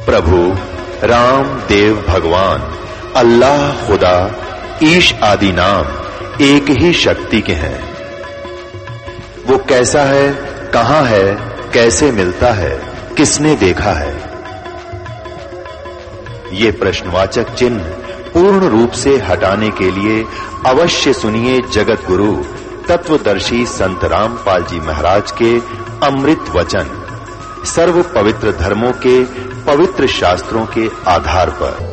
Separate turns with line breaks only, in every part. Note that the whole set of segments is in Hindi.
प्रभु राम देव भगवान अल्लाह खुदा ईश आदि नाम एक ही शक्ति के हैं। वो कैसा है, कहां है, कैसे मिलता है, किसने देखा है? ये प्रश्नवाचक चिन्ह पूर्ण रूप से हटाने के लिए अवश्य सुनिए जगत गुरु तत्वदर्शी संत रामपाल जी महाराज के अमृत वचन, सर्व पवित्र धर्मों के पवित्र शास्त्रों के आधार पर।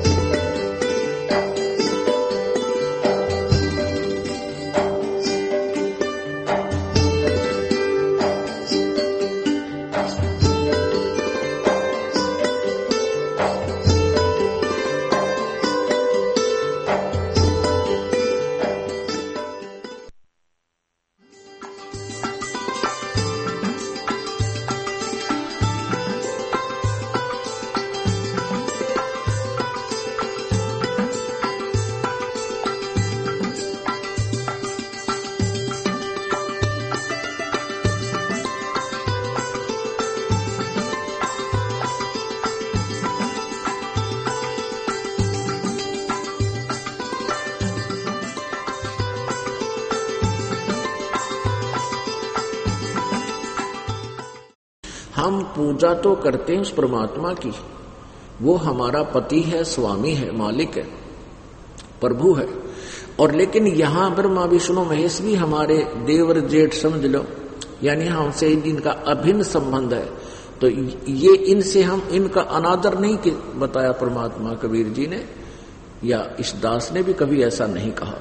हम पूजा तो करते हैं उस परमात्मा की, वो हमारा पति है, स्वामी है, मालिक है, प्रभु है। और लेकिन यहां ब्रह्मा विष्णु महेश भी हमारे देवर जेठ समझ लो, यानी हमसे इनका अभिन्न संबंध है। तो ये इनसे हम इनका अनादर नहीं बताया परमात्मा कबीर जी ने, या इस दास ने भी कभी ऐसा नहीं कहा।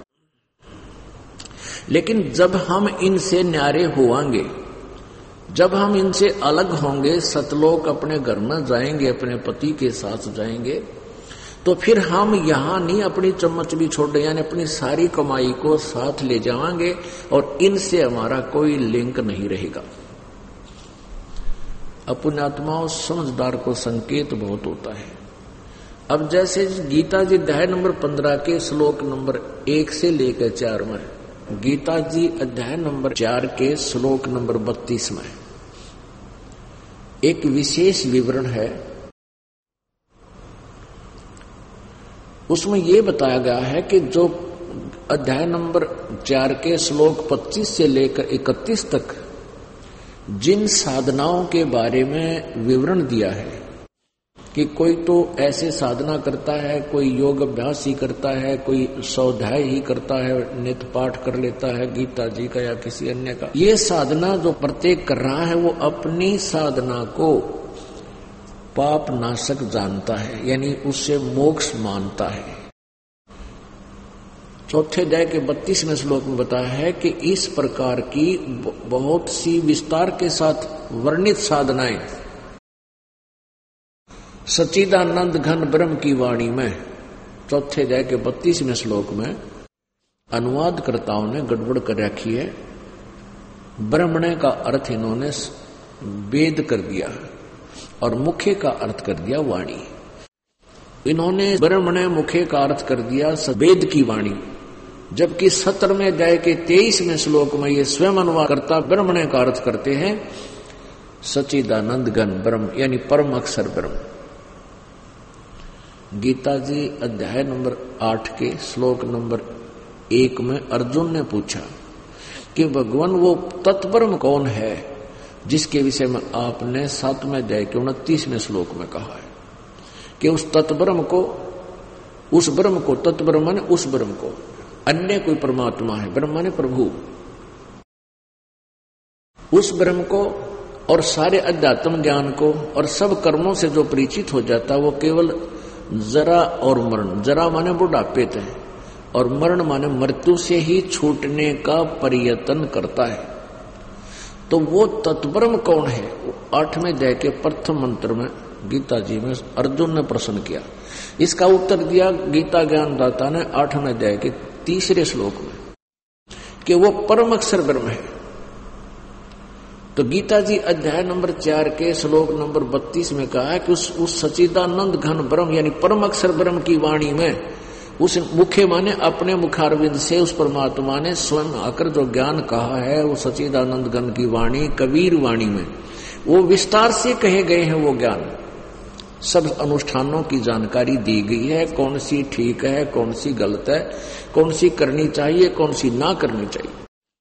लेकिन जब हम इनसे न्यारे होंगे, जब हम इनसे अलग होंगे, सतलोक अपने घर में जाएंगे, अपने पति के साथ जाएंगे, तो फिर हम यहां नहीं अपनी चम्मच भी छोड़ दें, यानी अपनी सारी कमाई को साथ ले जाएंगे और इनसे हमारा कोई लिंक नहीं रहेगा। अपुण्यात्माओं समझदार को संकेत बहुत होता है। अब जैसे गीता जी अध्याय नंबर 15 के श्लोक नंबर 1 से लेकर 4 में, गीता जी अध्याय नंबर 4 के श्लोक नंबर 32 में एक विशेष विवरण है। उसमें यह बताया गया है कि जो अध्याय नंबर 4 के श्लोक 25 से लेकर 31 तक जिन साधनाओं के बारे में विवरण दिया है कि कोई तो ऐसे साधना करता है, कोई योग अभ्यास ही करता है, कोई स्वाध्याय ही करता है, नित्य पाठ कर लेता है गीता जी का या किसी अन्य का। ये साधना जो प्रत्येक कर रहा है वो अपनी साधना को पाप नाशक जानता है, यानी उससे मोक्ष मानता है। चौथे अध्याय के 32वें श्लोक में बताया है कि इस प्रकार की बहुत सी विस्तार के साथ वर्णित साधनाएं सच्चिदानंद घन ब्रह्म की वाणी में चौथे अध्याय के 32वें श्लोक में अनुवादकर्ताओं ने गड़बड़ कर रखी है। ब्रह्मणे का अर्थ इन्होंने वेद कर दिया और मुखे का अर्थ कर दिया वाणी। इन्होंने ब्रह्मणे मुखे का अर्थ कर दिया वेद की वाणी, जबकि 17वें अध्याय के 23वें श्लोक में ये स्वयं अनुवादकर्ता ब्रह्मणे का अर्थ करते हैं सच्चिदानंद घन ब्रह्म, यानी परम अक्षर ब्रह्म। गीता जी अध्याय नंबर 8 के श्लोक नंबर 1 में अर्जुन ने पूछा कि भगवान वो तत्ब्रह्म कौन है जिसके विषय में आपने 7वें अध्याय के 29वें श्लोक में कहा है कि उस तत्ब्रह्म को, उस ब्रह्म को, तत्ब्रह्म ने उस ब्रह्म को, अन्य कोई परमात्मा है, ब्रह्म ने प्रभु, उस ब्रह्म को और सारे अध्यात्म ज्ञान को और सब कर्मों से जो परिचित हो जाता वो केवल जरा और मरण, जरा माने बुढ़ापे थे और मरण माने मृत्यु से ही छूटने का प्रयत्न करता है। तो वो तत्ब्रह्म कौन है? 8वें अध्याय के प्रथम मंत्र में गीता जी में अर्जुन ने प्रश्न किया। इसका उत्तर दिया गीता ज्ञानदाता ने 8वें अध्याय के 3रे श्लोक में कि वो परम अक्षर ब्रह्म है। तो गीता जी अध्याय नंबर 4 के श्लोक नंबर 32 में कहा है कि उस सच्चिदानंद घन ब्रह्म यानी परम अक्षर ब्रह्म की वाणी में, उस मुखे माने अपने मुखारविंद से उस परमात्मा ने स्वयं आकर जो ज्ञान कहा है, वो सच्चिदानंद घन की वाणी कबीर वाणी में वो विस्तार से कहे गए हैं वो ज्ञान। सब अनुष्ठानों की जानकारी दी गई है, कौन सी ठीक है, कौन सी गलत है, कौन सी करनी चाहिए, कौन सी ना करनी चाहिए।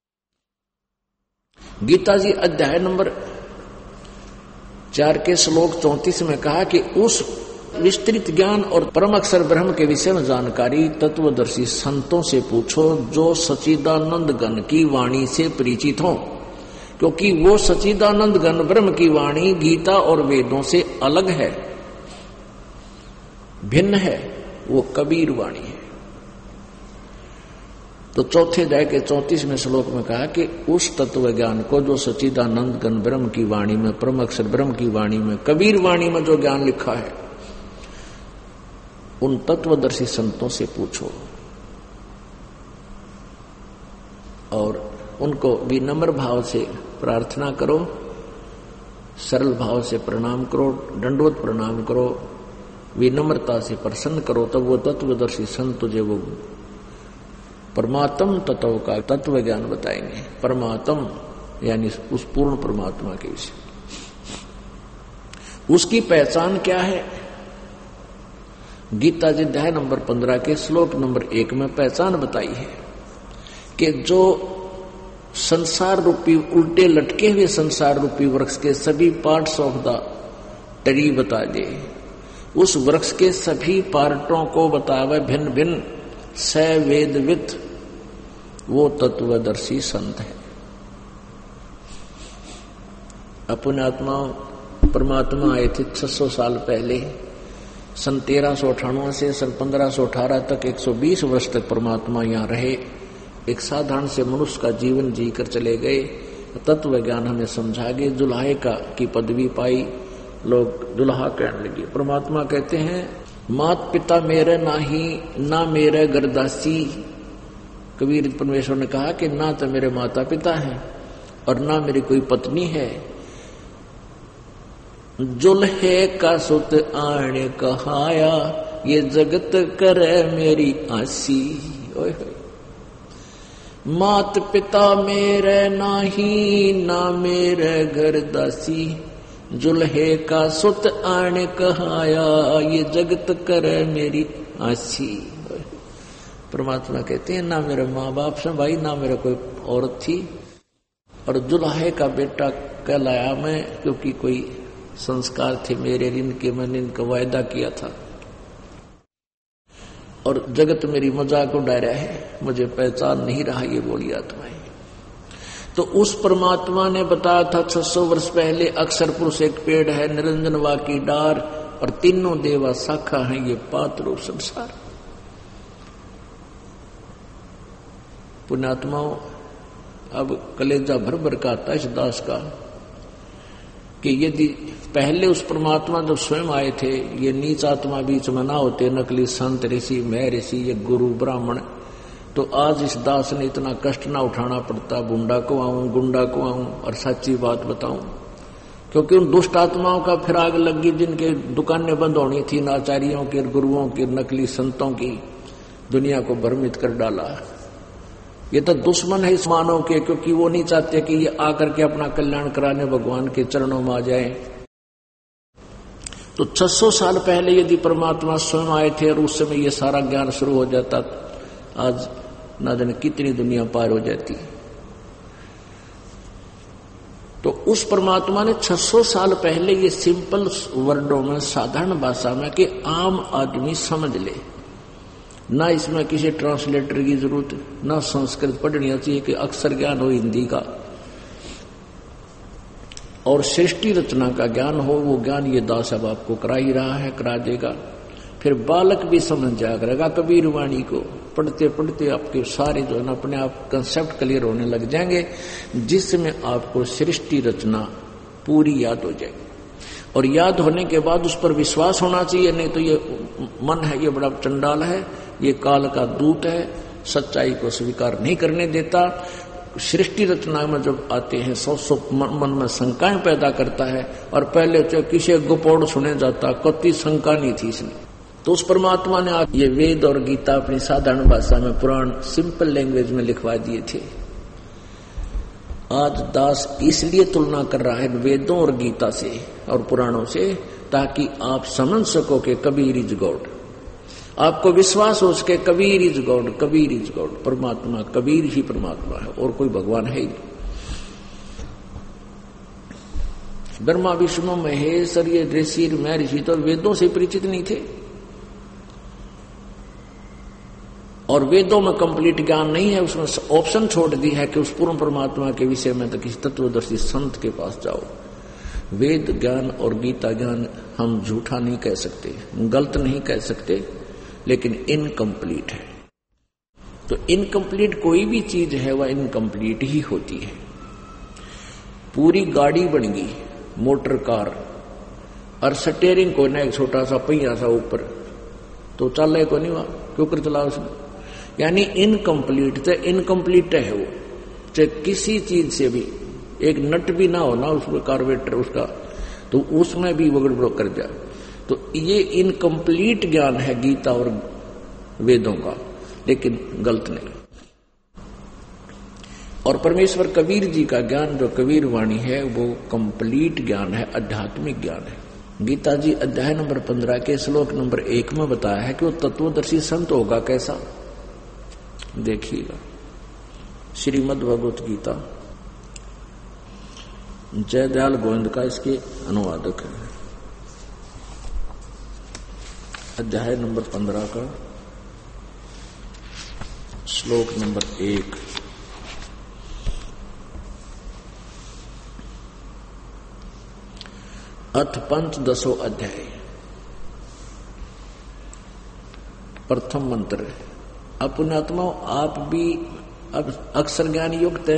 गीता जी अध्याय नंबर 4 के श्लोक 34 में कहा कि उस विस्तृत ज्ञान और परम अक्षर ब्रह्म के विषय में जानकारी तत्वदर्शी संतों से पूछो जो सच्चिदानंद घन की वाणी से परिचित हो, क्योंकि वो सच्चिदानंद घन ब्रह्म की वाणी गीता और वेदों से अलग है, भिन्न है, वो कबीर वाणी है। तो चौथे अध्याय के 34वें श्लोक में कहा कि उस तत्व ज्ञान को जो सच्चिदानंद घन ब्रह्म की वाणी में, परम अक्षर ब्रह्म की वाणी में, कबीर वाणी में जो ज्ञान लिखा है, उन तत्वदर्शी संतों से पूछो और उनको विनम्र भाव से प्रार्थना करो, सरल भाव से प्रणाम करो, दंडवत प्रणाम करो, विनम्रता से प्रसन्न करो, तब वो तत्वदर्शी संत तुझे वो परमात्म तत्व का तत्व ज्ञान बताएंगे। परमात्म यानी उस पूर्ण परमात्मा के विषय। उसकी पहचान क्या है? गीता जी अध्याय नंबर 15 के श्लोक नंबर 1 में पहचान बताई है कि जो संसार रूपी उल्टे लटके हुए संसार रूपी वृक्ष के सभी पार्ट्स ऑफ द ट्री बता दे, उस वृक्ष के सभी पार्टों को बतावे भिन्न भिन्न स वेदविद, वो तत्वदर्शी संत है। अपने आत्मा परमात्मा आए थे 600 साल पहले, सन 1398 से सन 1518 तक 120 वर्ष तक परमात्मा यहाँ रहे, एक साधारण से मनुष्य का जीवन जीकर चले गए। तत्व ज्ञान हमें समझा गए, दुल्हे का की पदवी पाई, लोग दुल्हा कहने लगे। परमात्मा कहते हैं मात पिता मेरे नाही ना मेरे गरदासी। कबीर परमेश्वर ने कहा कि ना तो मेरे माता पिता हैं और ना मेरी कोई पत्नी है। जुल्हे का सुत आने कहाया, ये जगत करे मेरी आसी। ओए होए, मात पिता मेरे नाही ना मेरे घर दासी, जुल्हे का सुत आने कहाया, ये जगत करे मेरी आसी। परमात्मा कहते हैं ना मेरे माँ बाप से भाई, ना मेरा कोई औरत थी, और जुल्हे का बेटा कहलाया मैं, क्योंकि कोई संस्कार थे मेरे ऋण के, मैंने इनका वायदा किया था, और जगत मेरी मजाक उड़ा रहा है, मुझे पहचान नहीं रहा ये बोली आत्माएं। तो उस परमात्मा ने बताया था 600 वर्ष पहले, अक्षर पुरुष एक पेड़ है, निरंजन वा की डार, और तीनों देवा शाखा है, ये पात रूप संसार। पुण्यात्माओं, अब कलेजा भर भर का आता इस दास का कि यदि पहले उस परमात्मा जब स्वयं आए थे, ये नीच आत्मा बीच में ना होते, नकली संत ऋषि मैं ऋषि ये गुरु ब्राह्मण, तो आज इस दास ने इतना कष्ट ना उठाना पड़ता, बुंडा को आऊं गुंडा को आऊं और सच्ची बात बताऊं। क्योंकि उन दुष्ट आत्माओं का फिर आग लगी, जिनके दुकानें बंद होनी थी, आचार्यों के, गुरुओं के, नकली संतों की, दुनिया को भ्रमित कर डाला। ये तो दुश्मन है इस मानव के, क्योंकि वो नहीं चाहते कि ये आकर के अपना कल्याण कराने भगवान के चरणों में आ जाए। तो 600 साल पहले यदि परमात्मा स्वयं आए थे और उस समय ये सारा ज्ञान शुरू हो जाता, आज ना जाने कितनी दुनिया पार हो जाती। तो उस परमात्मा ने 600 साल पहले ये सिंपल वर्डों में, साधारण भाषा में, कि आम आदमी समझ ले, ना इसमें किसी ट्रांसलेटर की जरूरत, ना संस्कृत पढ़नी चाहिए कि अक्षर ज्ञान हो हिंदी का, और सृष्टि रचना का ज्ञान हो, वो ज्ञान ये दास अब आपको करा ही रहा है, करा देगा। फिर बालक भी समझ जाया करेगा कबीर वाणी को, पढ़ते पढ़ते आपके सारे जो है ना अपने आप कंसेप्ट क्लियर होने लग जाएंगे, जिसमें आपको सृष्टि रचना पूरी याद हो जाएगी। और याद होने के बाद उस पर विश्वास होना चाहिए, नहीं तो ये मन है, ये बड़ा चंडाल है, ये काल का दूत है, सच्चाई को स्वीकार नहीं करने देता। सृष्टि रचना में जब आते हैं सौ मन में शंकाएं पैदा करता है, और पहले तो किसी गुपोड़ सुने जाता, कति शंका नहीं थी इसने। तो उस परमात्मा ने ये वेद और गीता अपनी साधारण भाषा में, पुराण सिंपल लैंग्वेज में लिखवा दिए थे। आज दास इसलिए तुलना कर रहा है वेदों और गीता से और पुराणों से, ताकि आप समझ सको कि कबीर इज गॉड, आपको विश्वास हो सके Kabir is God, Kabir is God, परमात्मा कबीर ही परमात्मा है और कोई भगवान है ही नहीं। ब्रह्मा विष्णु महेश और ये ऋषि महर्षि तो वेदों से परिचित नहीं थे, और वेदों में कंप्लीट ज्ञान नहीं है, उसमें ऑप्शन छोड़ दी है कि उस पूर्ण परमात्मा के विषय में तो किसी तत्वदर्शी संत के पास जाओ। वेद ज्ञान और गीता ज्ञान हम झूठा नहीं कह सकते, गलत नहीं कह सकते, लेकिन इनकम्प्लीट है। तो इनकम्प्लीट कोई भी चीज है वह इनकम्प्लीट ही होती है। पूरी गाड़ी बन गई, मोटर कार, और स्टीयरिंग को ना एक छोटा सा पहिया सा ऊपर, तो चल को नहीं, वहां क्यों कर चला उसने, यानी इनकम्प्लीट तो इनकम्प्लीट है वो। चाहे किसी चीज से भी एक नट भी ना हो ना उसमें कार्बोरेटर उसका, तो उसमें भी वो गड़बड़ कर जाए। तो ये इनकम्प्लीट ज्ञान है गीता और वेदों का, लेकिन गलत नहीं। और परमेश्वर कबीर जी का ज्ञान जो कबीर वाणी है वो कंप्लीट ज्ञान है, आध्यात्मिक ज्ञान है। गीता जी अध्याय नंबर 15 के श्लोक नंबर 1 में बताया है कि वो तत्वदर्शी संत होगा कैसा, देखिएगा। श्रीमद् भगवत गीता, जयदयाल गोविंद का इसके अनुवादक है। अध्याय नंबर 15 का श्लोक नंबर 1। अथ पंचदशो अध्याय, प्रथम मंत्र। अब पुण्यात्माओं, आप भी अब अक्षर ज्ञान युक्त है,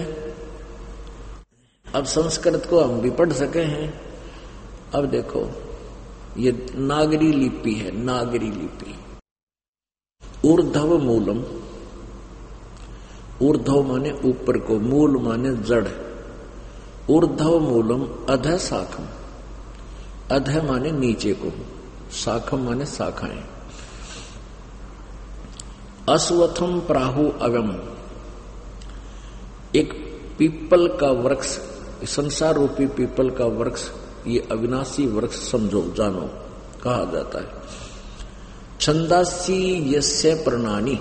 अब संस्कृत को हम भी पढ़ सके हैं। अब देखो ये नागरी लिपि है, नागरी लिपि। ऊर्ध्व मूलम, ऊर्ध्व माने ऊपर को, मूल माने जड़। ऊर्ध्व मूलम अधः शाखम, अधः माने नीचे को, शाखम माने शाखाएं। अश्वत्थम प्राहु अवम, एक पीपल का वृक्ष, संसार रूपी पीपल का वृक्ष, ये अविनाशी वृक्ष समझो, जानो, कहा जाता है। छंदासी यस्य पर्णानि,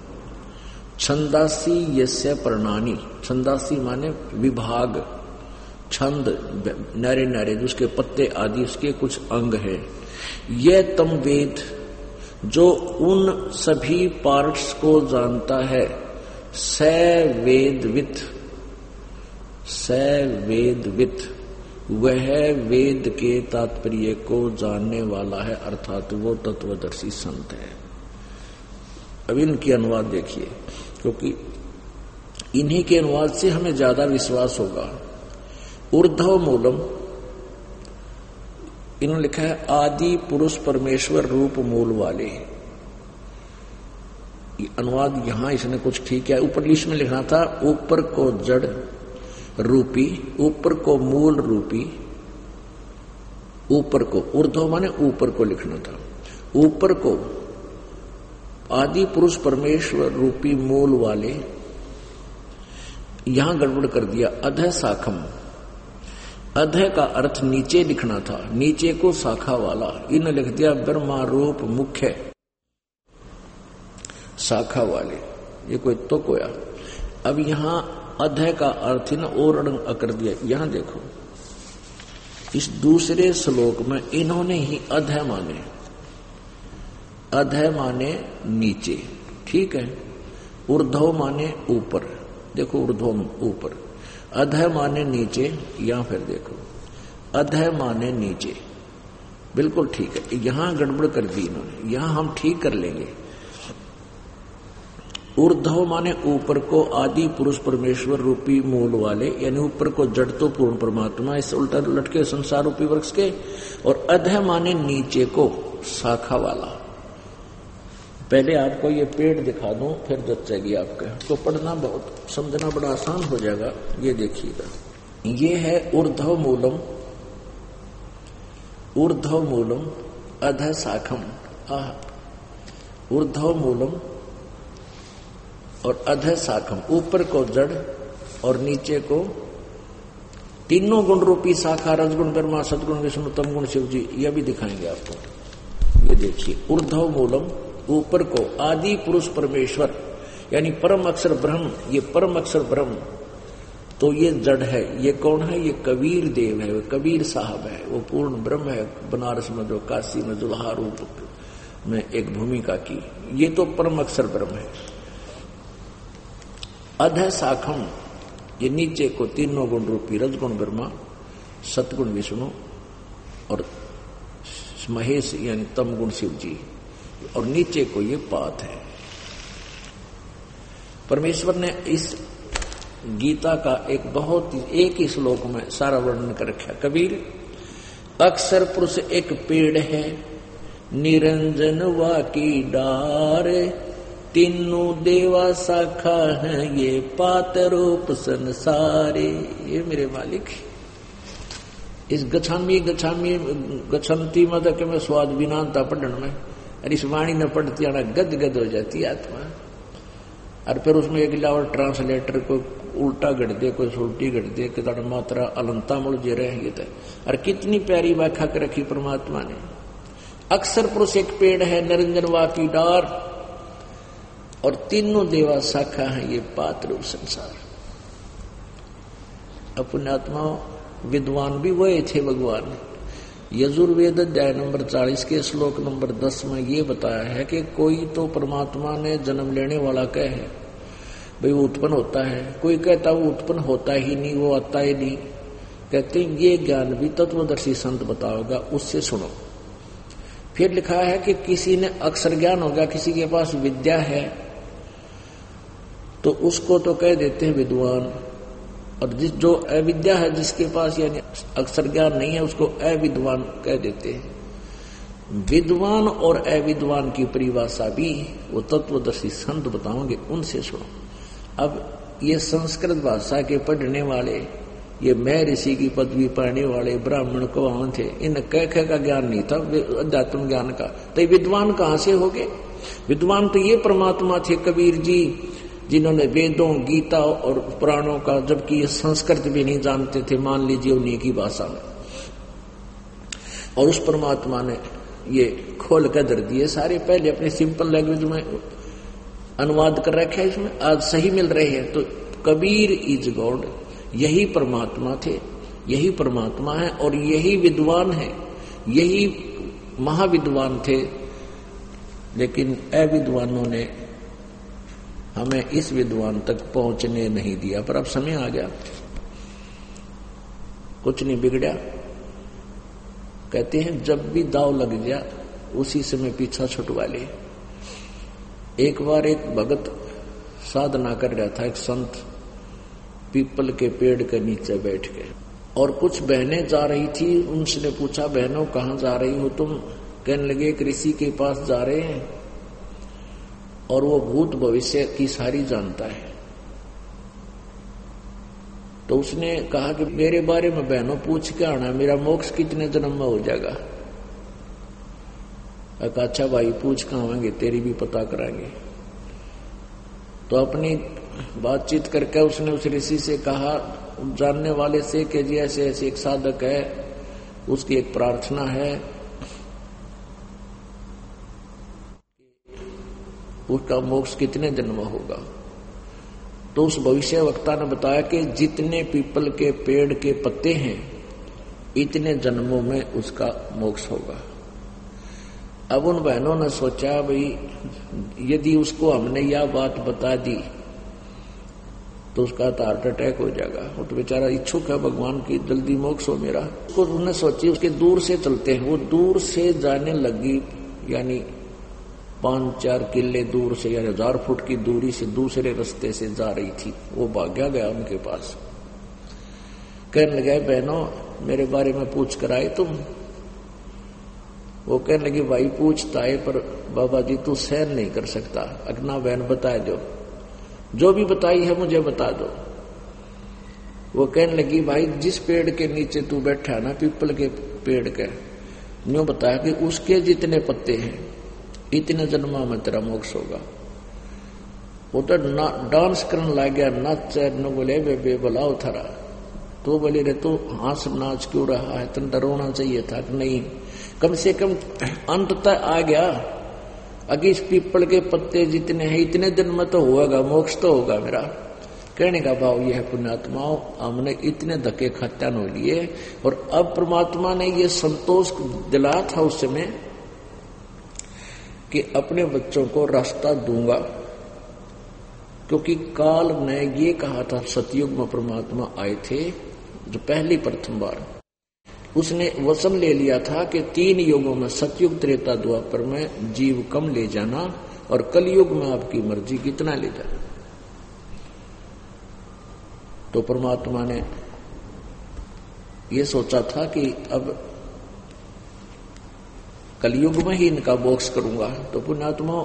छंदासी यस्य पर्णानि, छंदासी माने विभाग, छंद नारे नारे जिसके पत्ते आदि उसके कुछ अंग है। यह तम वेद, जो उन सभी पार्ट्स को जानता है, स वेदवित, स वेदवित, वह वेद के तात्पर्य को जानने वाला है, अर्थात वो तत्वदर्शी संत है। अब इनकी अनुवाद देखिए, क्योंकि इन्हीं के अनुवाद से हमें ज्यादा विश्वास होगा। ऊर्ध्व मूलम, इन्होंने लिखा है आदि पुरुष परमेश्वर रूप मूल वाले। अनुवाद यहां इसने कुछ ठीक है। ऊपर लिस्ट में लिखना था ऊपर को जड़ रूपी, ऊपर को मूल रूपी, ऊपर को, ऊर्ध्व माने ऊपर को लिखना था, ऊपर को आदि पुरुष परमेश्वर रूपी मूल वाले। यहां गड़बड़ कर दिया, अधः शाखम, अधः का अर्थ नीचे लिखना था, नीचे को शाखा वाला, इन लिख दिया ब्रह्मा रूप मुख्य शाखा वाले, ये कोई तो कोया। अब यहां अधः का अर्थ न और कर दिया। यहां देखो इस दूसरे श्लोक में इन्होंने ही अधः माने, अधः माने नीचे, ठीक है। ऊर्ध्व माने ऊपर, देखो ऊर्ध्व ऊपर, अधः माने नीचे, या फिर देखो अधः माने नीचे, बिल्कुल ठीक है। यहां गड़बड़ कर दी इन्होंने, यहां हम ठीक कर लेंगे। ऊर्ध्व माने ऊपर को आदि पुरुष परमेश्वर रूपी मूल वाले, यानी ऊपर को जड़ तो पूर्ण परमात्मा, इस उल्टा लटके संसार रूपी वृक्ष के। और अधः माने नीचे को शाखा वाला। पहले आपको ये पेड़ दिखा दूं, फिर जचेगी आपका, तो पढ़ना बहुत, समझना बड़ा आसान हो जाएगा। ये देखिएगा, ये है ऊर्ध्व मूलम, ऊर्ध्व मूलम अधः शाखम, ऊर्ध्व मूलम और अधः शाखम, ऊपर को जड़ और नीचे को तीनों गुण रूपी शाखा रजगुण ब्रह्मा, सदगुण विष्णु, तम गुण शिव जी, यह भी दिखाएंगे आपको। ये देखिए, ऊर्ध्व मूलम, ऊपर को, आदि पुरुष परमेश्वर यानी परम अक्षर ब्रह्म। ये परम अक्षर ब्रह्म तो ये जड़ है। ये कौन है? ये कबीर देव है, वो कबीर साहब है, वो पूर्ण ब्रह्म है। बनारस में जो काशी में जुल्हा रूप में एक भूमिका की, ये तो परम अक्षर ब्रह्म है। अध शाखम, ये नीचे को तीनों गुण रूपी रजगुण ब्रह्मा, सतगुण विष्णु और महेश यानी तम गुण शिव जी, और नीचे को ये पात है। परमेश्वर ने इस गीता का एक ही श्लोक में सारा वर्णन कर रखा। कबीर, अक्षर पुरुष एक पेड़ है, निरंजन वाकी डार, तीनों देवा शाखा है, ये पात रूप संसारे। ये मेरे मालिक, इस गच्छन्ति मत के में स्वाद बिनाता पढ़न में, और इस वाणी न पढ़ती आना गद गद हो जाती आत्मा। और फिर उसमें एक लावर ट्रांसलेटर को उल्टा गढ़ दे, कोई उल्टी गढ़ दे, कि मात्रा अलंता मुड़ जे रहेंगे। और कितनी प्यारी व्याख्या कर रखी परमात्मा ने। अक्षर पुरुष एक पेड़ है, निरंजन वाकी डार, और तीनों देवा शाखा है, ये पात रूप संसार। अपने आत्मा विद्वान भी वही थे भगवान। यजुर्वेद अध्याय नंबर 40 के श्लोक नंबर 10 में ये बताया है कि कोई तो परमात्मा ने जन्म लेने वाला कहे भाई वो उत्पन्न होता है, कोई कहता वो उत्पन्न होता ही नहीं, वो आता ही नहीं। कहते ये ज्ञान भी तत्वदर्शी संत बताओगा, उससे सुनो। फिर लिखा है कि किसी ने अक्षर ज्ञान होगा, किसी के पास विद्या है तो उसको तो कह देते हैं विद्वान, और जो अविद्या है, जिसके पास यानी अक्षर ज्ञान नहीं है, उसको अविद्वान कह देते हैं। विद्वान और अविद्वान की परिभाषा भी वो तत्वदर्शी संत बताओगे, उनसे सुनो। अब ये संस्कृत भाषा के पढ़ने वाले, ये मैं ऋषि की पदवी पाने वाले ब्राह्मण कौन थे, इन कह का ज्ञान नहीं था, अध्यात्म ज्ञान का। तो विद्वान कहां से हो गए? विद्वान तो ये परमात्मा थे कबीर जी, जिन्होंने वेदों, गीता और पुराणों का, जबकि ये संस्कृत भी नहीं जानते थे, मान लीजिए उन्हीं की भाषा में, और उस परमात्मा ने ये खोल कर धर दिए सारे। पहले अपने सिंपल लैंग्वेज में अनुवाद कर रखे हैं, इसमें आज सही मिल रहे हैं। तो कबीर इज गॉड, यही परमात्मा थे, यही परमात्मा है, और यही विद्वान है, यही महाविद्वान थे। लेकिन अविद्वानों ने हमें इस विद्वान तक पहुंचने नहीं दिया। पर अब समय आ गया, कुछ नहीं बिगड़ा। कहते हैं जब भी दाव लग गया उसी समय पीछा छुटवा ले। एक बार एक भगत साधना कर रहा था, एक संत पीपल के पेड़ के नीचे बैठ के, और कुछ बहनें जा रही थी। उनसे पूछा, बहनों कहाँ जा रही हो तुम? कहने लगे एक ऋषि के पास जा रहे हैं, और वो भूत भविष्य की सारी जानता है। तो उसने कहा कि मेरे बारे में बहनों पूछ के आना, मेरा मोक्ष कितने जन्म में हो जाएगा? अच्छा भाई पूछ के आवेंगे, तेरी भी पता कराएंगे। तो अपनी बातचीत करके उसने उस ऋषि से कहा, जानने वाले से, कि जी ऐसे ऐसे एक साधक है, उसकी एक प्रार्थना है, उसका मोक्ष कितने जन्म होगा? तो उस भविष्य वक्ता ने बताया कि जितने पीपल के पेड़ के पत्ते हैं, इतने जन्मों में उसका मोक्ष होगा। अब उन बहनों ने सोचा, भाई यदि उसको हमने यह बात बता दी तो उसका तो हार्ट अटैक हो जाएगा। वो तो बेचारा इच्छुक है भगवान की जल्दी मोक्ष हो मेरा। तो उन्होंने सोची उसके दूर से चलते हैं। वो दूर से जाने लगी, यानी 5-4 किले दूर से, यानी 1000 फुट की दूरी से दूसरे रास्ते से जा रही थी। वो भाग्या गया उनके पास, कहने लगे बहनों मेरे बारे में पूछ कर आए तुम? वो कहने लगी भाई पूछता है, पर बाबा जी तू सहन नहीं कर सकता, अगना बहन बता दो, जो भी बताई है मुझे बता दो। वो कहने लगी भाई जिस पेड़ के नीचे तू बैठा है ना, पीपल के पेड़ के, न्यू बताया कि उसके जितने पत्ते हैं इतने जन्मा में तेरा मोक्ष होगा। वो तो डांस करने लग गया, नाच न बोले बे बुलाओ थारा। तो बोले रे तो हाँस नाच क्यों रहा है, तन डरोना चाहिए था कि नहीं, कम से कम अंत तक आ गया। अगर इस पीपल के पत्ते जितने हैं इतने दिन में तो होगा, मोक्ष तो होगा मेरा। कहने का भाव यह है पुण्यात्माओं, हमने इतने धक्के खत्यान हो लिए और अब परमात्मा ने ये संतोष दिलाया था उस समय कि अपने बच्चों को रास्ता दूंगा, क्योंकि काल ने ये कहा था, सतयुग में परमात्मा आए थे जो पहली प्रथम बार, उसने वचन ले लिया था कि 3 युगों में सतयुग त्रेता द्वापर में जीव कम ले जाना और कलयुग में आपकी मर्जी कितना ले जाना। तो परमात्मा ने ये सोचा था कि अब कलयुग में ही इनका मोक्ष करूंगा। तो पुण्यात्मा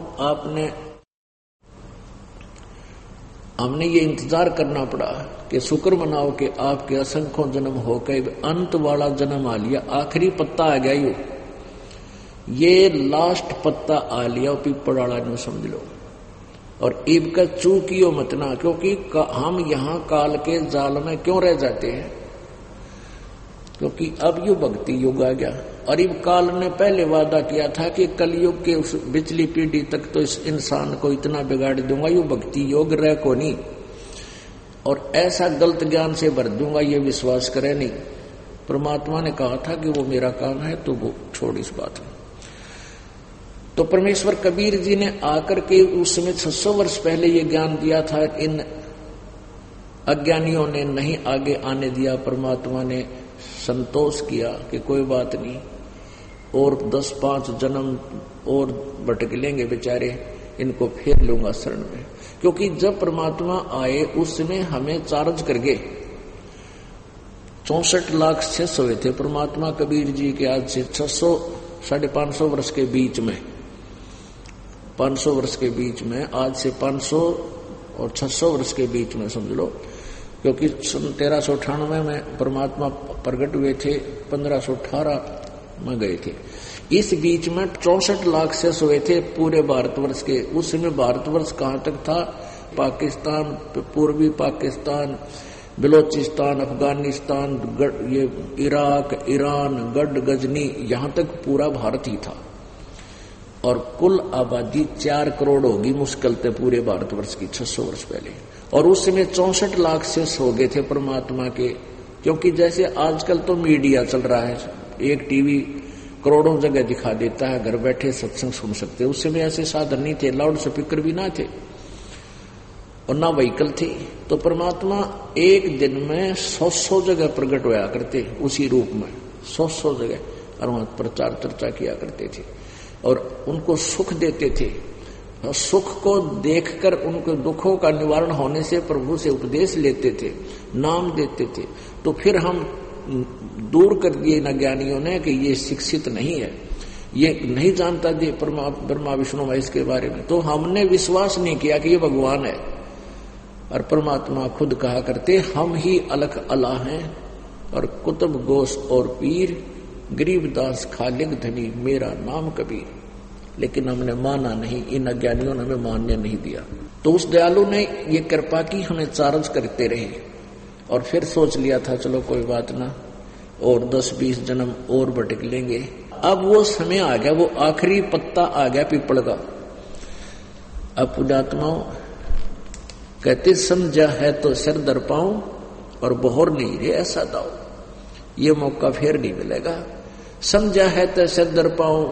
हमने ये इंतजार करना पड़ा कि शुक्र मनाओ कि आपके असंख्यों जन्म होकर अंत वाला जन्म आ लिया, आखिरी पत्ता आ गया, ये लास्ट पत्ता आ लिया पीपल वाला ने, समझ लो। और ईब का चूकियो मत ना, क्योंकि हम यहां काल के जाल में क्यों रह जाते हैं, क्योंकि अब यू भक्ति युग आ गया। और इब काल ने पहले वादा किया था कि कलयुग के उस पिछली पीढ़ी तक तो इस इंसान को इतना बिगाड़ दूंगा, यू भक्ति योग रह को नहीं, और ऐसा गलत ज्ञान से भर दूंगा ये विश्वास करे नहीं। परमात्मा ने कहा था कि वो मेरा काम है, तो वो छोड़ इस बात में। तो परमेश्वर कबीर जी ने आकर के उस समय 600 वर्ष पहले ये ज्ञान दिया था, इन अज्ञानियों ने नहीं आगे आने दिया। परमात्मा ने संतोष किया कि कोई बात नहीं, और 10-5 जन्म और भटक लेंगे बेचारे, इनको फेर लूंगा शरण में। क्योंकि जब परमात्मा आए उस समय हमें चार्ज कर गए 64 लाख 600 हुए थे परमात्मा कबीर जी के, आज से 600 550 वर्ष के बीच में, 500 वर्ष के बीच में, आज से 500 और 600 वर्ष के बीच में समझ लो। क्योंकि 1398 में परमात्मा प्रकट हुए थे, 1518 में गए थे। इस बीच में 64 लाख से हुए थे पूरे भारतवर्ष के। उस समय भारतवर्ष कहाँ तक था? पाकिस्तान, पूर्वी पाकिस्तान, बलोचिस्तान, अफगानिस्तान, ये इराक, ईरान, गढ़, गजनी, यहाँ तक पूरा भारत ही था। और कुल आबादी 4 करोड़ होगी मुश्किल थे पूरे भारतवर्ष की 600 वर्ष पहले। और उस समय 64 लाख से हो गए थे परमात्मा के। क्योंकि जैसे आजकल तो मीडिया चल रहा है, एक टीवी करोड़ों जगह दिखा देता है, घर बैठे सत्संग सुन सकते। उस समय ऐसे साधन नहीं थे, लाउड स्पीकर भी ना थे और ना व्हीकल थी। तो परमात्मा एक दिन में 100 जगह प्रकट होया करते, उसी रूप में 100 जगह, और वहां प्रचार चर्चा किया करते थे और उनको सुख देते थे। और सुख को देखकर उनको दुखों का निवारण होने से प्रभु से उपदेश लेते थे, नाम देते थे। तो फिर हम दूर कर दिए न ज्ञानियों ने कि ये शिक्षित नहीं है, ये नहीं जानता दे ब्रह्मा विष्णु महेश के बारे में। तो हमने विश्वास नहीं किया कि ये भगवान है। और परमात्मा खुद कहा करते, हम ही अलख अला हैं और कुतुब गोस और पीर, गरीबदास खालिक धनी मेरा नाम कबीर। लेकिन हमने माना नहीं, इन अज्ञानियों ने हमें मानने नहीं दिया। तो उस दयालु ने ये कृपा की, हमें चार्ज करते रहे। और फिर सोच लिया था चलो कोई बात ना, और 10-20 जन्म और भटक लेंगे। अब वो समय आ गया, वो आखिरी पत्ता आ गया पीपल का। अब पुण्यात्माओं कहते, समझा है तो सिर दर पाऊं और बहोर नहीं रे ऐसा दाओ, ये मौका फिर नहीं मिलेगा। समझा है तो सिर दर पाऊं,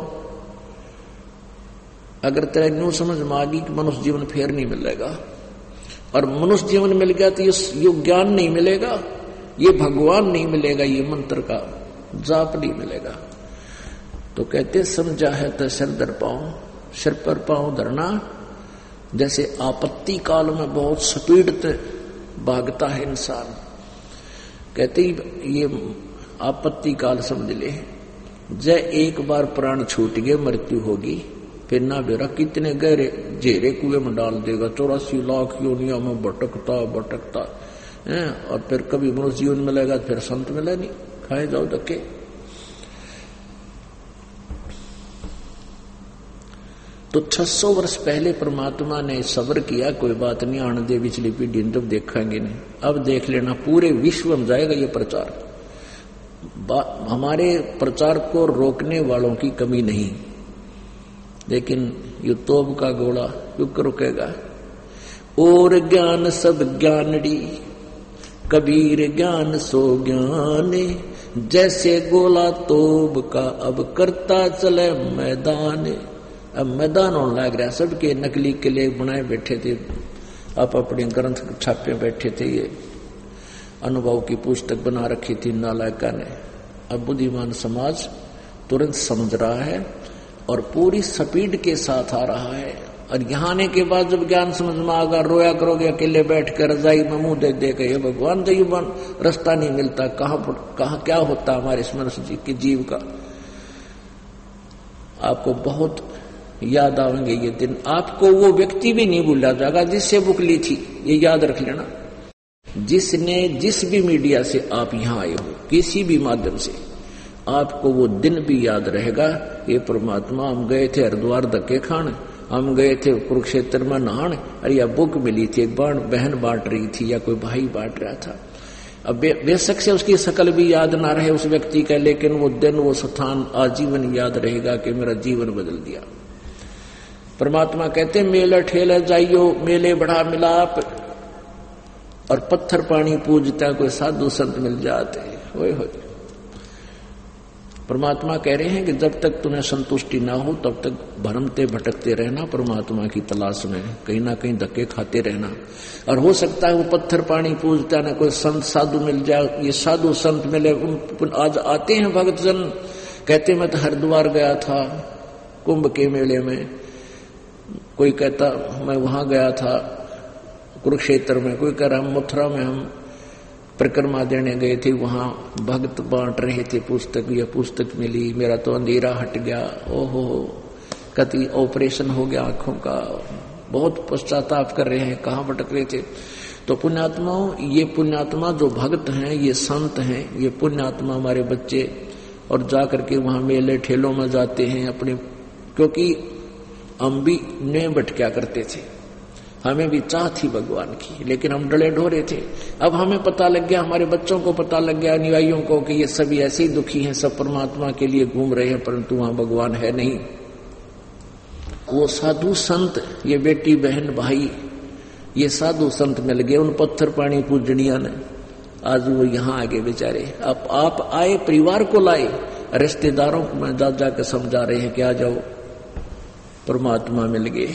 अगर तेरा न्यू समझ मांगी कि मनुष्य जीवन फिर नहीं मिलेगा। और मनुष्य जीवन मिल गया तो ये ज्ञान नहीं मिलेगा, ये भगवान नहीं मिलेगा, ये मंत्र का जाप नहीं मिलेगा। तो कहते समझा है तो सिर दर पाऊं, सिर पर पाऊं धरना। जैसे आपत्ति काल में बहुत स्पीड से भागता है इंसान, कहते ये आपत्ति काल समझ ले, जय एक बार प्राण छूट गए मृत्यु होगी, फिर ना बेरा कितने गहरे जेरे कुएं में डाल देगा। 84 लाख योनियों में भटकता है, और फिर कभी मनुष्य जीवन मिलेगा, फिर संत मिला नहीं, खाए जाओ धक्के। तो 600 वर्ष पहले परमात्मा ने सब्र किया, कोई बात नहीं, आने दे पिछली पीढ़ी जब देखेंगे नहीं, अब देख लेना पूरे विश्व में जाएगा ये प्रचार। हमारे प्रचार को रोकने वालों की कमी नहीं, लेकिन ये तोब का गोला क्यों रुकेगा। और ज्ञान सब ज्ञानड़ी, कबीर ज्ञान सो ज्ञाने, जैसे गोला तोब का अब करता चले मैदान। अब मैदान होने लग रहा, सबके नकली किले बनाए बैठे थे, आप अपने ग्रंथ छापे बैठे थे, ये अनुभव की पुस्तक बना रखी थी नालायका ने। अब बुद्धिमान समाज तुरंत समझ रहा है और पूरी स्पीड के साथ आ रहा है। और यहाँ आने के बाद जब ज्ञान समझ में आगा, रोया करोगे अकेले बैठ कर रजाई में मुंह देख दे के, भगवान दयुबान रास्ता नहीं मिलता, कहाँ क्या होता हमारे स्मरण के जीव का। आपको बहुत याद आवेंगे ये दिन, आपको वो व्यक्ति भी नहीं भूला जाएगा जिससे बुक ली थी, ये याद रख लेना। जिसने जिस भी मीडिया से आप यहाँ आए हो, किसी भी माध्यम से, आपको वो दिन भी याद रहेगा। ये परमात्मा, हम गए थे हरिद्वार धक्के खान, हम गए थे कुरुक्षेत्र में नहान, अरे यह बुक मिली थी, एक बहन बांट रही थी या कोई भाई बांट रहा था। अब बेशक से उसकी शकल भी याद ना रहे उस व्यक्ति का, लेकिन वो दिन वो स्थान आजीवन याद रहेगा कि मेरा जीवन बदल दिया। परमात्मा कहते मेले ठेले जाइयो, मेले बढ़ा मिलाप, और पत्थर पानी पूजता कोई साधु संत मिल जाते। होए होए। परमात्मा कह रहे हैं कि जब तक तुम्हें संतुष्टि ना हो तब तक भरमते भटकते रहना, परमात्मा की तलाश में कहीं ना कहीं धक्के खाते रहना। और हो सकता है वो पत्थर पानी पूजता ना कोई संत साधु मिल जाए, ये साधु संत मिले। आज आते हैं भक्तजन, कहते मैं तो हरिद्वार गया था कुंभ के मेले में, कोई कहता मैं वहां गया था कुरुक्षेत्र में, कोई कह रहा मथुरा में हम परिक्रमा देने गए थे, वहां भक्त बांट रहे थे पुस्तक, यह पुस्तक मिली, मेरा तो अंधेरा हट गया, ओहो कति ऑपरेशन हो गया आंखों का, बहुत पश्चाताप कर रहे हैं, कहाँ भटक रहे थे। तो पुण्यात्माओं, ये पुण्यात्मा जो भक्त हैं, ये संत हैं, ये पुण्यात्मा हमारे बच्चे, और जाकर के वहां मेले ठेलों में जाते हैं अपने, क्योंकि हम भी ने भटका करते थे, हमें भी चाह थी भगवान की, लेकिन हम डले ढोरे थे। अब हमें पता लग गया, हमारे बच्चों को पता लग गया, अनुयायियों को, कि ये सभी ऐसे ही दुखी हैं, सब परमात्मा के लिए घूम रहे हैं, परंतु वहां भगवान है नहीं। वो साधु संत, ये बेटी बहन भाई, ये साधु संत मिल गए उन पत्थर पानी पूजनिया ने। आज वो यहाँ आगे बेचारे, अब आप आए, परिवार को लाए, रिश्तेदारों को मैं जाकर समझा रहे हैं कि आ जाओ, परमात्मा मिल गए।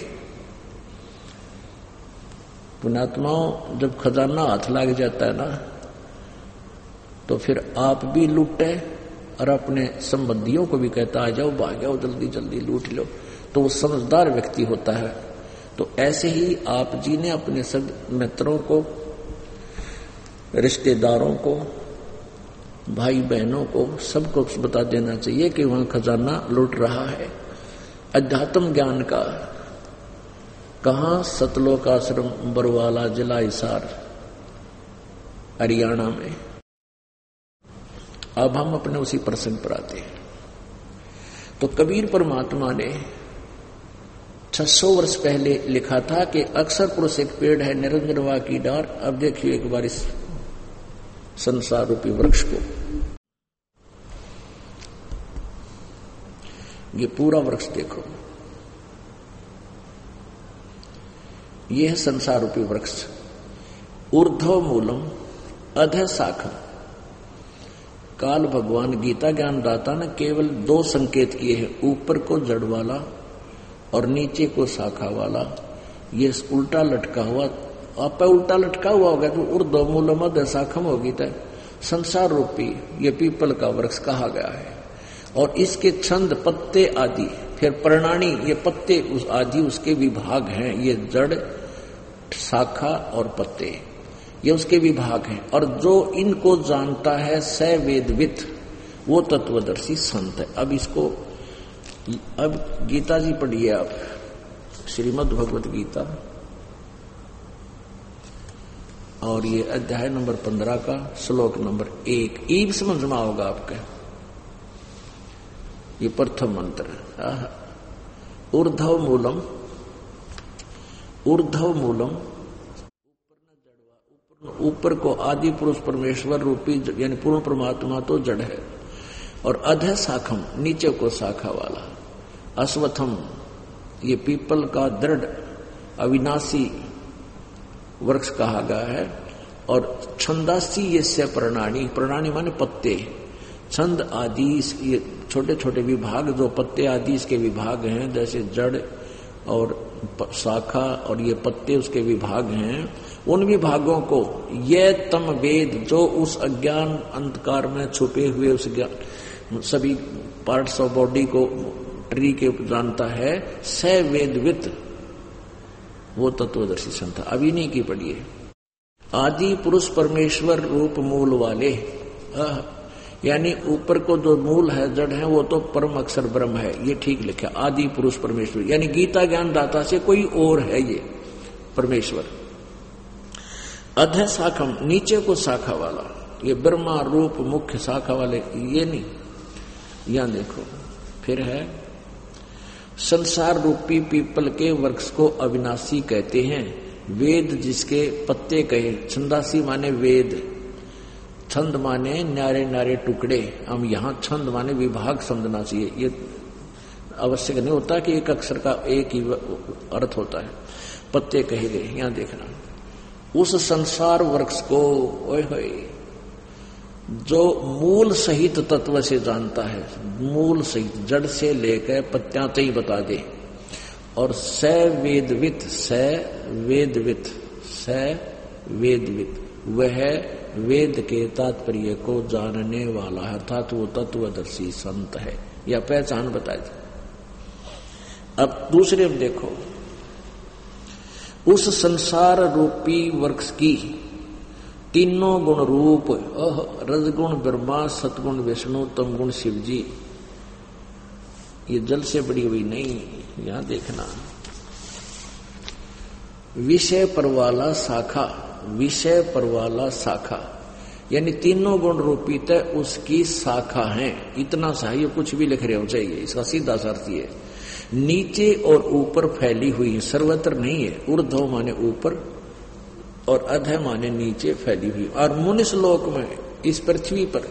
पुण्यात्माओं, जब खजाना हाथ लग जाता है ना, तो फिर आप भी लूटे और अपने संबंधियों को भी कहता आ जाओ, भाग जाओ, जल्दी जल्दी लूट लो, तो वो समझदार व्यक्ति होता है। तो ऐसे ही आप जी ने अपने सब मित्रों को, रिश्तेदारों को, भाई बहनों को, सबको बता देना चाहिए कि वहां खजाना लूट रहा है अध्यात्म ज्ञान का। कहाँ? सतलोक आश्रम, बरवाला, जिला हिसार, हरियाणा में। अब हम अपने उसी प्रसंग पर आते हैं। तो कबीर परमात्मा ने 600 वर्ष पहले लिखा था कि अक्सर पुरुष एक पेड़ है, निरंजनवा की डार। अब देखिए एक बार इस संसार रूपी वृक्ष को, ये पूरा वृक्ष देखो, यह है संसार रूपी वृक्ष। ऊर्ध्व मूलम अधः शाखम। काल भगवान गीता ज्ञान दाता ने केवल 2 संकेत किए हैं, ऊपर को जड़ वाला और नीचे को शाखा वाला। ये उल्टा लटका हुआ, आप उल्टा लटका हुआ होगा तो ऊर्ध्व मूलम अधः शाखम होगी। तो संसार रूपी ये पीपल का वृक्ष कहा गया है। और इसके छंद, पत्ते आदि, फिर प्रणानी, ये पत्ते उस आदि उसके विभाग हैं। ये जड़, शाखा और पत्ते, ये उसके विभाग हैं। और जो इनको जानता है स वेदवित, वो तत्वदर्शी संत है। अब इसको, अब गीता जी पढ़िए आप, श्रीमद् भगवत गीता, और ये अध्याय नंबर 15 का श्लोक नंबर 1। ईब समझ में होगा आपका, ये प्रथम मंत्र। ऊर्ध्व मूलम, ऊर्ध्व मूलम, ऊपर को आदि पुरुष परमेश्वर रूपी यानी पूर्ण परमात्मा तो जड़ है, और अधः शाखम नीचे को शाखा वाला, अश्वत्थम ये पीपल का दृढ़ अविनाशी वृक्ष कहा गया है, और छंदासी ये से प्रणानी, प्रणानी माने पत्ते, छंद आदि ये छोटे छोटे विभाग जो पत्ते आदि इसके विभाग हैं, जैसे जड़ और शाखा और ये पत्ते उसके विभाग हैं, उन विभागों को ये तम वेद जो उस अज्ञान अंधकार में छुपे हुए उस ज्ञान सभी पार्ट्स ऑफ बॉडी को ट्री के जानता है, स वेदवित वो तत्वदर्शी संत। अभी नहीं की पढ़िए। आदि पुरुष परमेश्वर रूप मूल वाले, यानी ऊपर को जो मूल है जड़ है वो तो परम अक्षर ब्रह्म है, ये ठीक लिखा। आदि पुरुष परमेश्वर यानी गीता ज्ञान दाता से कोई और है ये परमेश्वर। अधः शाखम नीचे को शाखा वाला, ये ब्रह्मा रूप मुख्य शाखा वाले ये नहीं। यहां देखो फिर है संसार रूपी पीपल के वृक्ष को अविनाशी कहते हैं। वेद जिसके पत्ते कहे, छंदासी माने वेद, छंद माने न्यारे न्यारे टुकड़े। हम यहां छंद माने विभाग समझना चाहिए, ये आवश्यक नहीं होता कि एक अक्षर का एक ही अर्थ होता है। पत्ते कहे गए, यहां देखना उस संसार वृक्ष को ओए होए जो मूल सहित तत्व से जानता है, मूल सहित जड़ से लेकर पत्तियां तक ही बता दे। और स वेदवित, स वेदवित, स वेदवित वह वेद के तात्पर्य को जानने वाला है, अर्थात वो तत्वदर्शी संत है, यह पहचान बताई। अब दूसरे में देखो उस संसार रूपी वृक्ष की तीनों गुण रूप, रजगुण ब्रह्मा, सतगुण विष्णु, तमगुण शिव जी, ये जल से बड़ी हुई नहीं। यहां देखना विषय पर वाला शाखा, विषय पर वाला शाखा यानी तीनों गुण रूपी तय उसकी शाखा है। इतना सा ये कुछ भी लिख रहे हो चाहिए, इसका सीधा अर्थ ये नीचे और ऊपर फैली हुई है, सर्वत्र नहीं है। ऊर्ध्व माने ऊपर और अधः माने नीचे फैली हुई। और मनुष्य लोक में इस पृथ्वी पर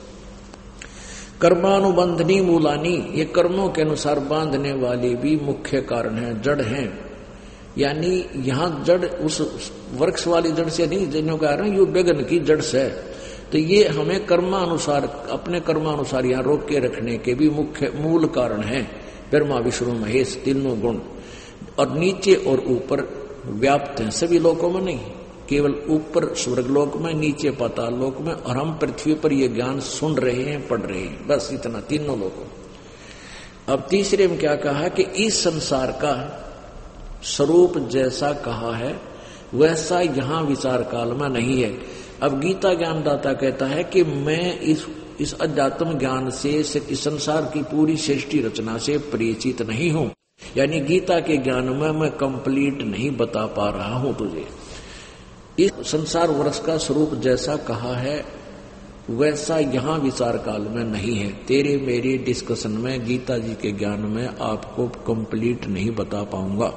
कर्मानुबंधनी मूलानी, ये कर्मों के अनुसार बांधने वाली भी मुख्य कारण है, जड़ हैं। यानी यहां जड़ उस वृक्ष वाली जड़ से नहीं, जिन्हों कह रहे हैं यू बेगन की जड़ से, तो ये हमें कर्मानुसार अपने कर्मानुसार यहां रोक के रखने के भी मुख्य मूल कारण है। ब्रह्मा विष्णु महेश तीनों गुण, और नीचे और ऊपर व्याप्त हैं, सभी लोकों में नहीं, केवल ऊपर स्वर्गलोक में, नीचे पाताल लोक में, और हम पृथ्वी पर ये ज्ञान सुन रहे हैं, पढ़ रहे हैं, बस इतना, तीनों लोगों। अब तीसरे में क्या कहा कि इस संसार का स्वरूप जैसा कहा है वैसा यहां विचार काल में नहीं है। अब गीता ज्ञानदाता कहता है कि मैं इस अध्यात्म ज्ञान से इस संसार की पूरी सृष्टि रचना से परिचित नहीं हूं, यानी गीता के ज्ञान में मैं कंप्लीट नहीं बता पा रहा हूं तुझे। इस संसार वृक्ष का स्वरूप जैसा कहा है वैसा यहां विचार काल में नहीं है। तेरे मेरे डिस्कशन में गीता जी के ज्ञान में आपको कंप्लीट नहीं बता पाऊंगा,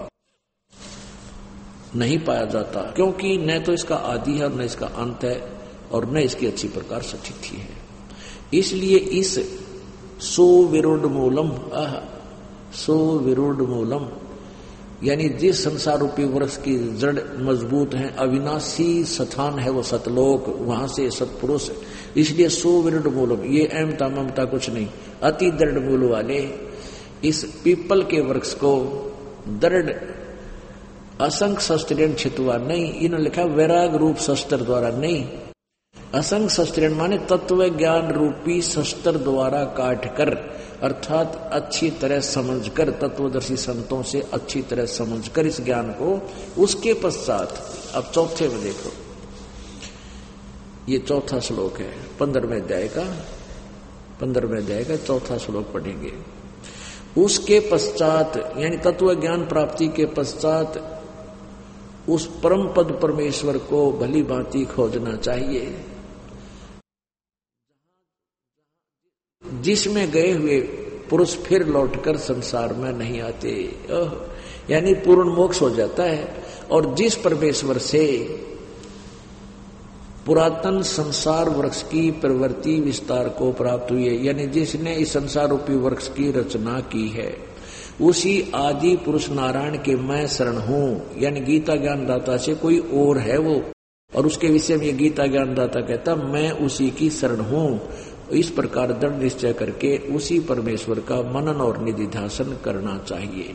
नहीं पाया जाता, क्योंकि न तो इसका आदि है और न इसका अंत है और न इसकी अच्छी प्रकार सचिथि है। इसलिए इस सुविरूढ़ मूलम, सुविरूढ़ मूलम यानी जिस संसार रूपी वृक्ष की जड़ मजबूत है, अविनाशी स्थान है वो सतलोक, वहां से सतपुरुष, इसलिए सुविरूढ़ मूलम, ये अहमता ममता कुछ नहीं, अति दृढ़ मूल वाले इस पीपल के वृक्ष को दृढ़ असंख्य शस्त्रेण छितवा नहीं, इन्होंने लिखा वैराग रूप शस्त्र द्वारा नहीं, असंख्य शस्त्रेण माने तत्व ज्ञान रूपी शस्त्र द्वारा काट कर, अर्थात अच्छी तरह समझकर, तत्वदर्शी संतों से अच्छी तरह समझकर इस ज्ञान को, उसके पश्चात अब चौथे में देखो, ये चौथा श्लोक है 15वें अध्याय का चौथा श्लोक पढ़ेंगे। उसके पश्चात यानी तत्व ज्ञान प्राप्ति के पश्चात उस परम पद परमेश्वर को भली भांति खोजना चाहिए, जिसमें गए हुए पुरुष फिर लौटकर संसार में नहीं आते। यानी पूर्ण मोक्ष हो जाता है। और जिस परमेश्वर से पुरातन संसार वृक्ष की प्रवृत्ति विस्तार को प्राप्त हुई है, यानी जिसने इस संसार रूपी वृक्ष की रचना की है, उसी आदि पुरुष नारायण के मैं शरण हूं। यानी गीता ज्ञानदाता से कोई और है वो, और उसके विषय में गीता ज्ञानदाता कहता मैं उसी की शरण हूं। इस प्रकार दृढ़ निश्चय करके उसी परमेश्वर का मनन और निधिध्यासन करना चाहिए।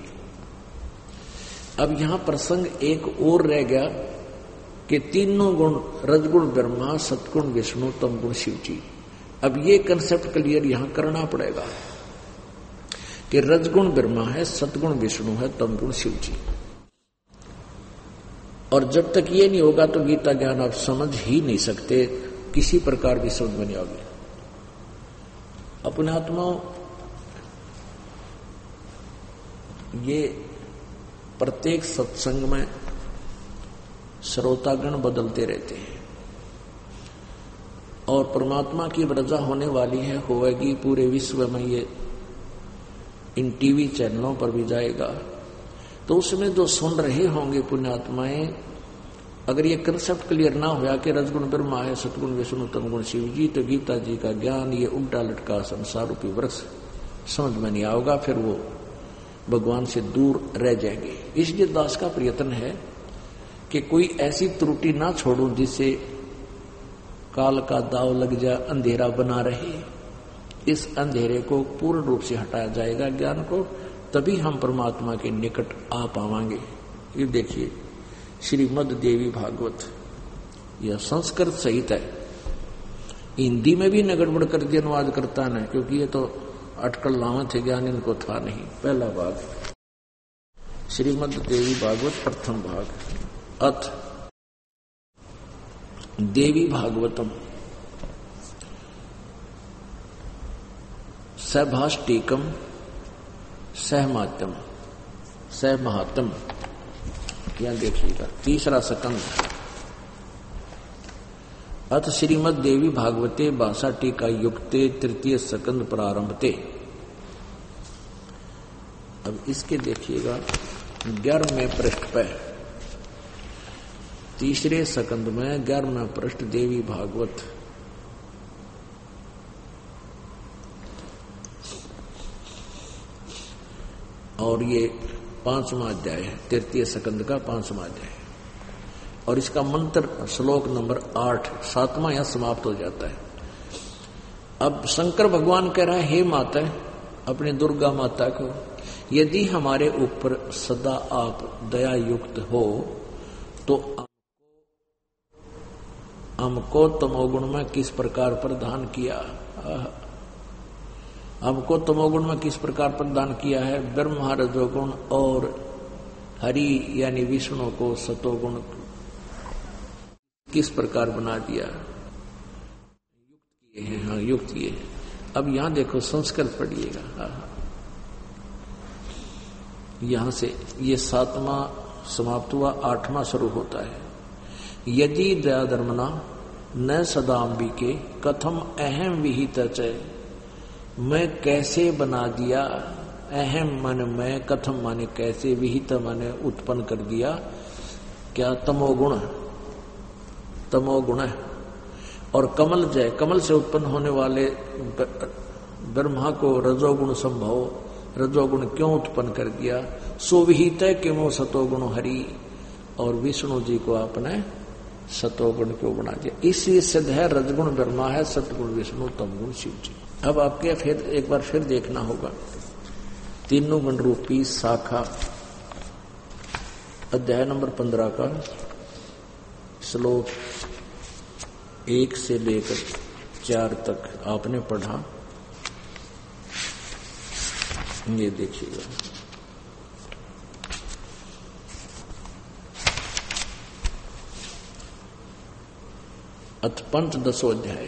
अब यहां प्रसंग एक और रह गया कि तीनों गुण, रजगुण ब्रह्मा, सतगुण विष्णु, तमगुण शिव जी। अब ये कंसेप्ट क्लियर यहां करना पड़ेगा कि रजगुण ब्रह्मा है, सतगुण विष्णु है, तमगुण शिव जी। और जब तक ये नहीं होगा तो गीता ज्ञान आप समझ ही नहीं सकते, किसी प्रकार भी समझ में नहीं आओगे। अपने आत्माओं, ये प्रत्येक सत्संग में श्रोतागण बदलते रहते हैं और परमात्मा की रजा होने वाली है, होगी पूरे विश्व में। ये इन टीवी चैनलों पर भी जाएगा, तो उसमें जो सुन रहे होंगे पुण्यात्माएं, अगर ये कंसेप्ट क्लियर ना होया कि रजगुण ब्रह्मा है, सतगुण विष्णु, तमगुण शिव जी, तो गीता जी का ज्ञान, ये उल्टा लटका संसार रूपी वृक्ष समझ में नहीं आओगा, फिर वो भगवान से दूर रह जाएंगे। इसलिए दास का प्रयत्न है कि कोई ऐसी त्रुटि ना छोड़ूं जिससे काल का दाव लग जाए, अंधेरा बना रहे। इस अंधेरे को पूर्ण रूप से हटाया जाएगा ज्ञान को, तभी हम परमात्मा के निकट आ पावांगे। ये देखिए श्रीमद् देवी भागवत, यह संस्कृत सहित है, हिंदी में भी न गड़बड़ कर दिया अनुवाद करता न, क्योंकि ये तो अटकल लावा थे, ज्ञान इनको था नहीं। पहला भाग श्रीमद् देवी भागवत प्रथम भाग, अथ देवी भागवतम सहभाष्टीकम सहमात्यम सहमहात्म। यहां देखिएगा तीसरा सकंद, अथ श्रीमद् देवी भागवते भाषा टीका युक्ते तृतीय सकंद प्रारंभते। अब इसके देखिएगा 11वें पृष्ठ पे, तीसरे सकंद में 11वें पृष्ठ देवी भागवत। और ये 5वां अध्याय है, तृतीय सकंद का 5वां अध्याय, और इसका मंत्र श्लोक नंबर 8, 7वां यहां समाप्त हो जाता है। अब शंकर भगवान कह रहा है, हे माता, अपनी दुर्गा माता को, यदि हमारे ऊपर सदा आप दया युक्त हो तो हमको तमोगुण में किस प्रकार प्रदान किया, हमको तमोगुण में किस प्रकार प्रदान किया है, ब्रह्मा रजोगुण और हरि यानी विष्णु को सतोगुण किस प्रकार बना दिया, युक्त किए हैं। हाँ, युक्त किए हैं। अब यहां देखो संस्कृत पढ़िएगा, यहां से ये 7वां समाप्त हुआ, 8वां शुरू होता है। यदि दया धर्मना न सदाम्बिके कथम अहम विहित चय, मैं कैसे बना दिया, अहम माने मैं, कथम माने कैसे, विहित माने उत्पन्न कर दिया, क्या तमोगुण, तमोगुण है। और कमल जय, कमल से उत्पन्न होने वाले ब्रह्मा को रजोगुण संभव, रजोगुण क्यों उत्पन्न कर दिया, सुविहित किमो सतोगुण हरि, और विष्णु जी को आपने सतोगुण क्यों बना दिया। इसलिए सिद्ध है रजगुण ब्रह्मा है, सतगुण विष्णु, तमगुण शिव जी। अब आपके फिर एक बार फिर देखना होगा, तीनों गुण रूपी शाखा अध्याय नंबर 15 का श्लोक 1 से लेकर 4 तक आपने पढ़ा। ये देखिएगा, अथ पंचदशो अध्याय,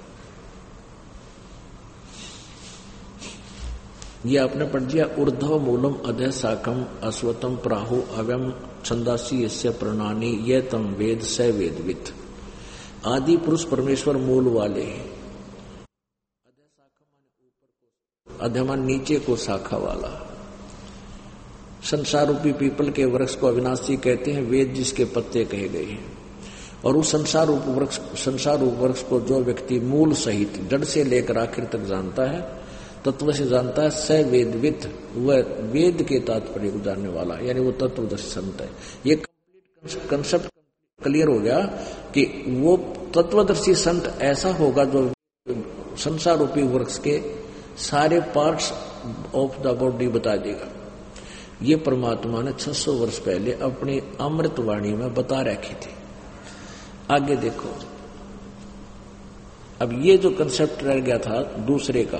ये आपने पढ़ दिया। ऊर्ध्व मूलम अधः शाखम अश्वतम प्राहु अव्यम छंदासी यस्य प्रणानी ये तम वेद स वेदवित। आदि पुरुष परमेश्वर मूल वाले हैं। अधः शाखा माने ऊपर को, अध्ययन नीचे को शाखा वाला। संसार रूपी पीपल के वृक्ष को अविनाशी कहते हैं, वेद जिसके पत्ते कहे गए हैं। और उस संसार रूप वृक्ष को जो व्यक्ति मूल सहित जड़ से लेकर आखिर तक जानता है, तत्व से जानता है, स वेदविद, वह वेद के तात्पर्य को जानने वाला, यानी वो तत्वदर्शी संत है। ये कंसेप्ट क्लियर हो गया कि वो तत्वदर्शी संत ऐसा होगा जो संसार रूपी वृक्ष के सारे पार्ट्स ऑफ द बॉडी बता देगा। ये परमात्मा ने 600 वर्ष पहले अपनी अमृतवाणी में बता रखे थे। आगे देखो, अब ये जो कंसेप्ट रह गया था दूसरे का,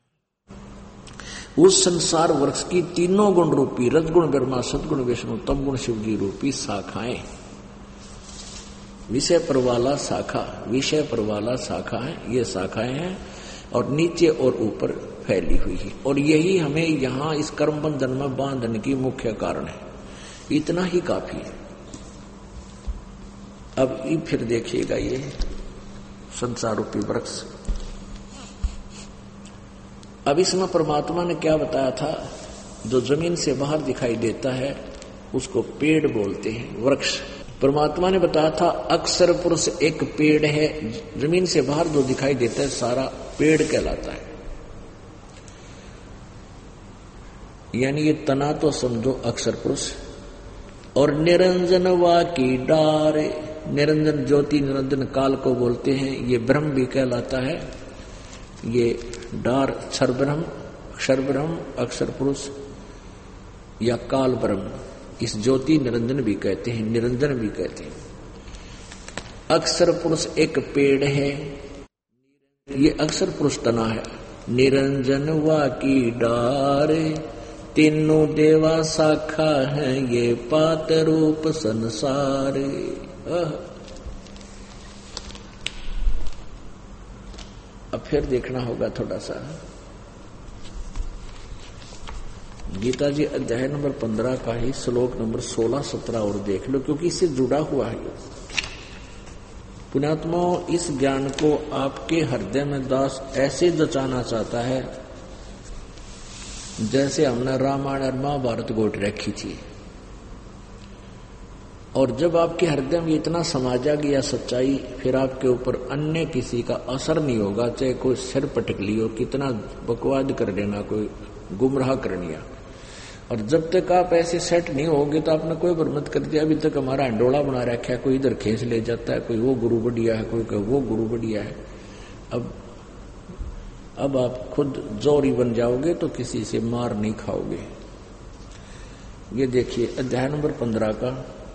उस संसार वृक्ष की तीनों गुण रूपी रजगुण ब्रह्मा, सदगुण विष्णु, तमगुण शिव जी रूपी शाखाएं, विषय पर वाला शाखा है, ये शाखाएं हैं और नीचे और ऊपर फैली हुई है। और यही हमें यहां इस कर्म बंधन में बांधने की मुख्य कारण है। इतना ही काफी है। अब फिर देखिएगा ये संसार रूपी वृक्ष। अब इसमें परमात्मा ने क्या बताया था, जो जमीन से बाहर दिखाई देता है उसको पेड़ बोलते हैं, वृक्ष। परमात्मा ने बताया था अक्षर पुरुष एक पेड़ है, जमीन से बाहर जो दिखाई देता है सारा पेड़ कहलाता है। यानी ये तना तो समझो अक्षर पुरुष। और निरंजन वा की डार, निरंजन ज्योति निरंजन काल को बोलते हैं, ये ब्रह्म भी कहलाता है। ये डार क्षर ब्रह्म अक्षर पुरुष या काल ब्रह्म, इस ज्योति निरंजन भी कहते हैं, निरंजन भी कहते हैं। अक्षर पुरुष एक पेड़ है, ये अक्षर पुरुष तना है। निरंजन वा की डार, तीनों देवा शाखा है, ये पात रूप संसार। अब फिर देखना होगा थोड़ा सा गीता जी अध्याय नंबर 15 का ही श्लोक नंबर 16, 17 और देख लो, क्योंकि इससे जुड़ा हुआ है। पुण्यात्मा, इस ज्ञान को आपके हृदय में दास ऐसे जचाना चाहता है जैसे हमने रामायण और महाभारत गोट रखी थी। और जब आपके हृदय में इतना समा जाएगी या सच्चाई, फिर आपके ऊपर अन्य किसी का असर नहीं होगा। चाहे कोई सिर पटक लियो, कितना बकवाद कर देना, कोई गुमराह कर दिया। और जब तक आप ऐसे सेट नहीं होगे तो आपने कोई बर्मत कर दिया। अभी तक हमारा अंडोला बना रखा है, कोई इधर खींच ले जाता है, कोई वो गुरु बढ़िया है, कोई वो गुरु बढ़िया है। अब आप खुद जोरी बन जाओगे तो किसी से मार नहीं खाओगे। ये देखिए अध्याय नंबर 15 का,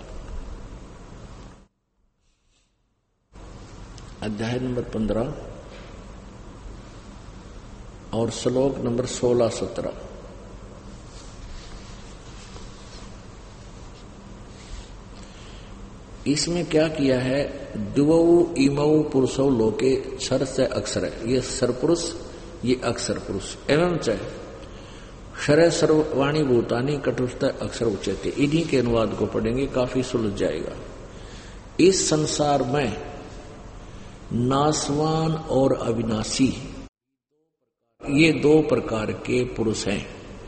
अध्याय नंबर 15 और श्लोक नंबर 16, 17। इसमें क्या किया है, द्वौ इमौ पुरुषौ लोके क्षर से अक्षर है, ये सरपुरुष, ये अक्षर पुरुष। एवं च क्षर सर्ववाणी भूतानी कटुष्ट अक्षर उच्यते। इन्हीं के अनुवाद को पढ़ेंगे, काफी सुलझ जाएगा। इस संसार में नासवान और अविनाशी, ये दो प्रकार के पुरुष हैं।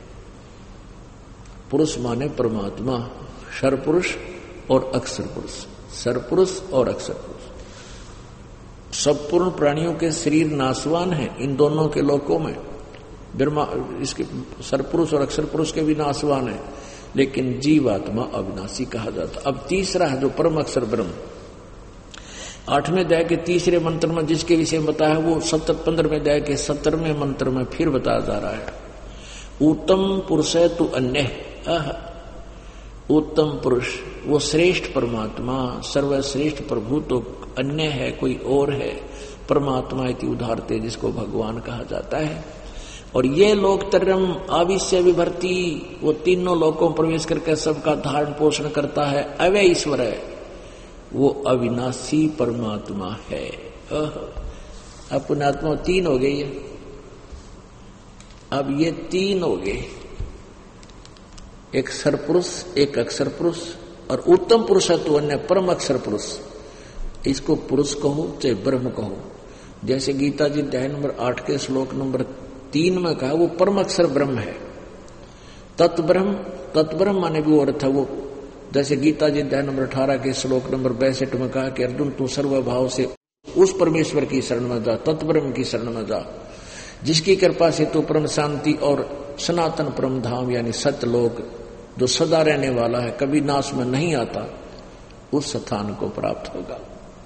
पुरुष माने परमात्मा, क्षर पुरुष और अक्षर पुरुष, सरपुरुष और अक्षर पुरुष। सब पूर्ण प्राणियों के शरीर नासवान है, इन दोनों के लोकों में ब्रह्मा, इसके सरपुरुष और अक्षर पुरुष के भी नासवान है, लेकिन जीवात्मा अविनाशी कहा जाता। अब तीसरा है जो परम अक्षर ब्रह्म, 8वें अध्याय के तीसरे मंत्र में जिसके विषय में बताया, वो 15वें अध्याय के 17वें मंत्र में फिर बताया जा रहा है। उत्तम पुरुष है तू अन्य, उत्तम पुरुष वो श्रेष्ठ परमात्मा, सर्वश्रेष्ठ प्रभु तो अन्य है, कोई और है। परमात्मा इति उदाहरते, जिसको भगवान कहा जाता है। और ये लोक तरम आविश्य विभर्ती, वो तीनों लोकों में प्रवेश करके सबका धारण पोषण करता है। अव्यय ईश्वर है, वो अविनाशी परमात्मा है। अपनात्मा 3 हो गई है। अब ये 3 हो गए, एक सरपुरुष, एक अक्षर पुरुष और उत्तम पुरुष है तो अन्य परम अक्षर पुरुष। इसको पुरुष कहो चाहे ब्रह्म कहो। जैसे गीता जी अध्याय नंबर 8 के श्लोक नंबर 3 में कहा वो परम अक्षर ब्रह्म है। तत्ब्रह्म माने भी अर्थ है वो, जैसे गीता जी अध्याय नंबर 18 के श्लोक नंबर 62 में कहा कि अर्जुन तू सर्वभाव से उस परमेश्वर की शरण में जा, तत्ब्रह्म की शरण में जा, जिसकी कृपा से तू परम शांति और सनातन परम धाम यानी सत्यलोक जो सदा रहने वाला है, कभी नाश में नहीं आता, उस स्थान को प्राप्त होगा।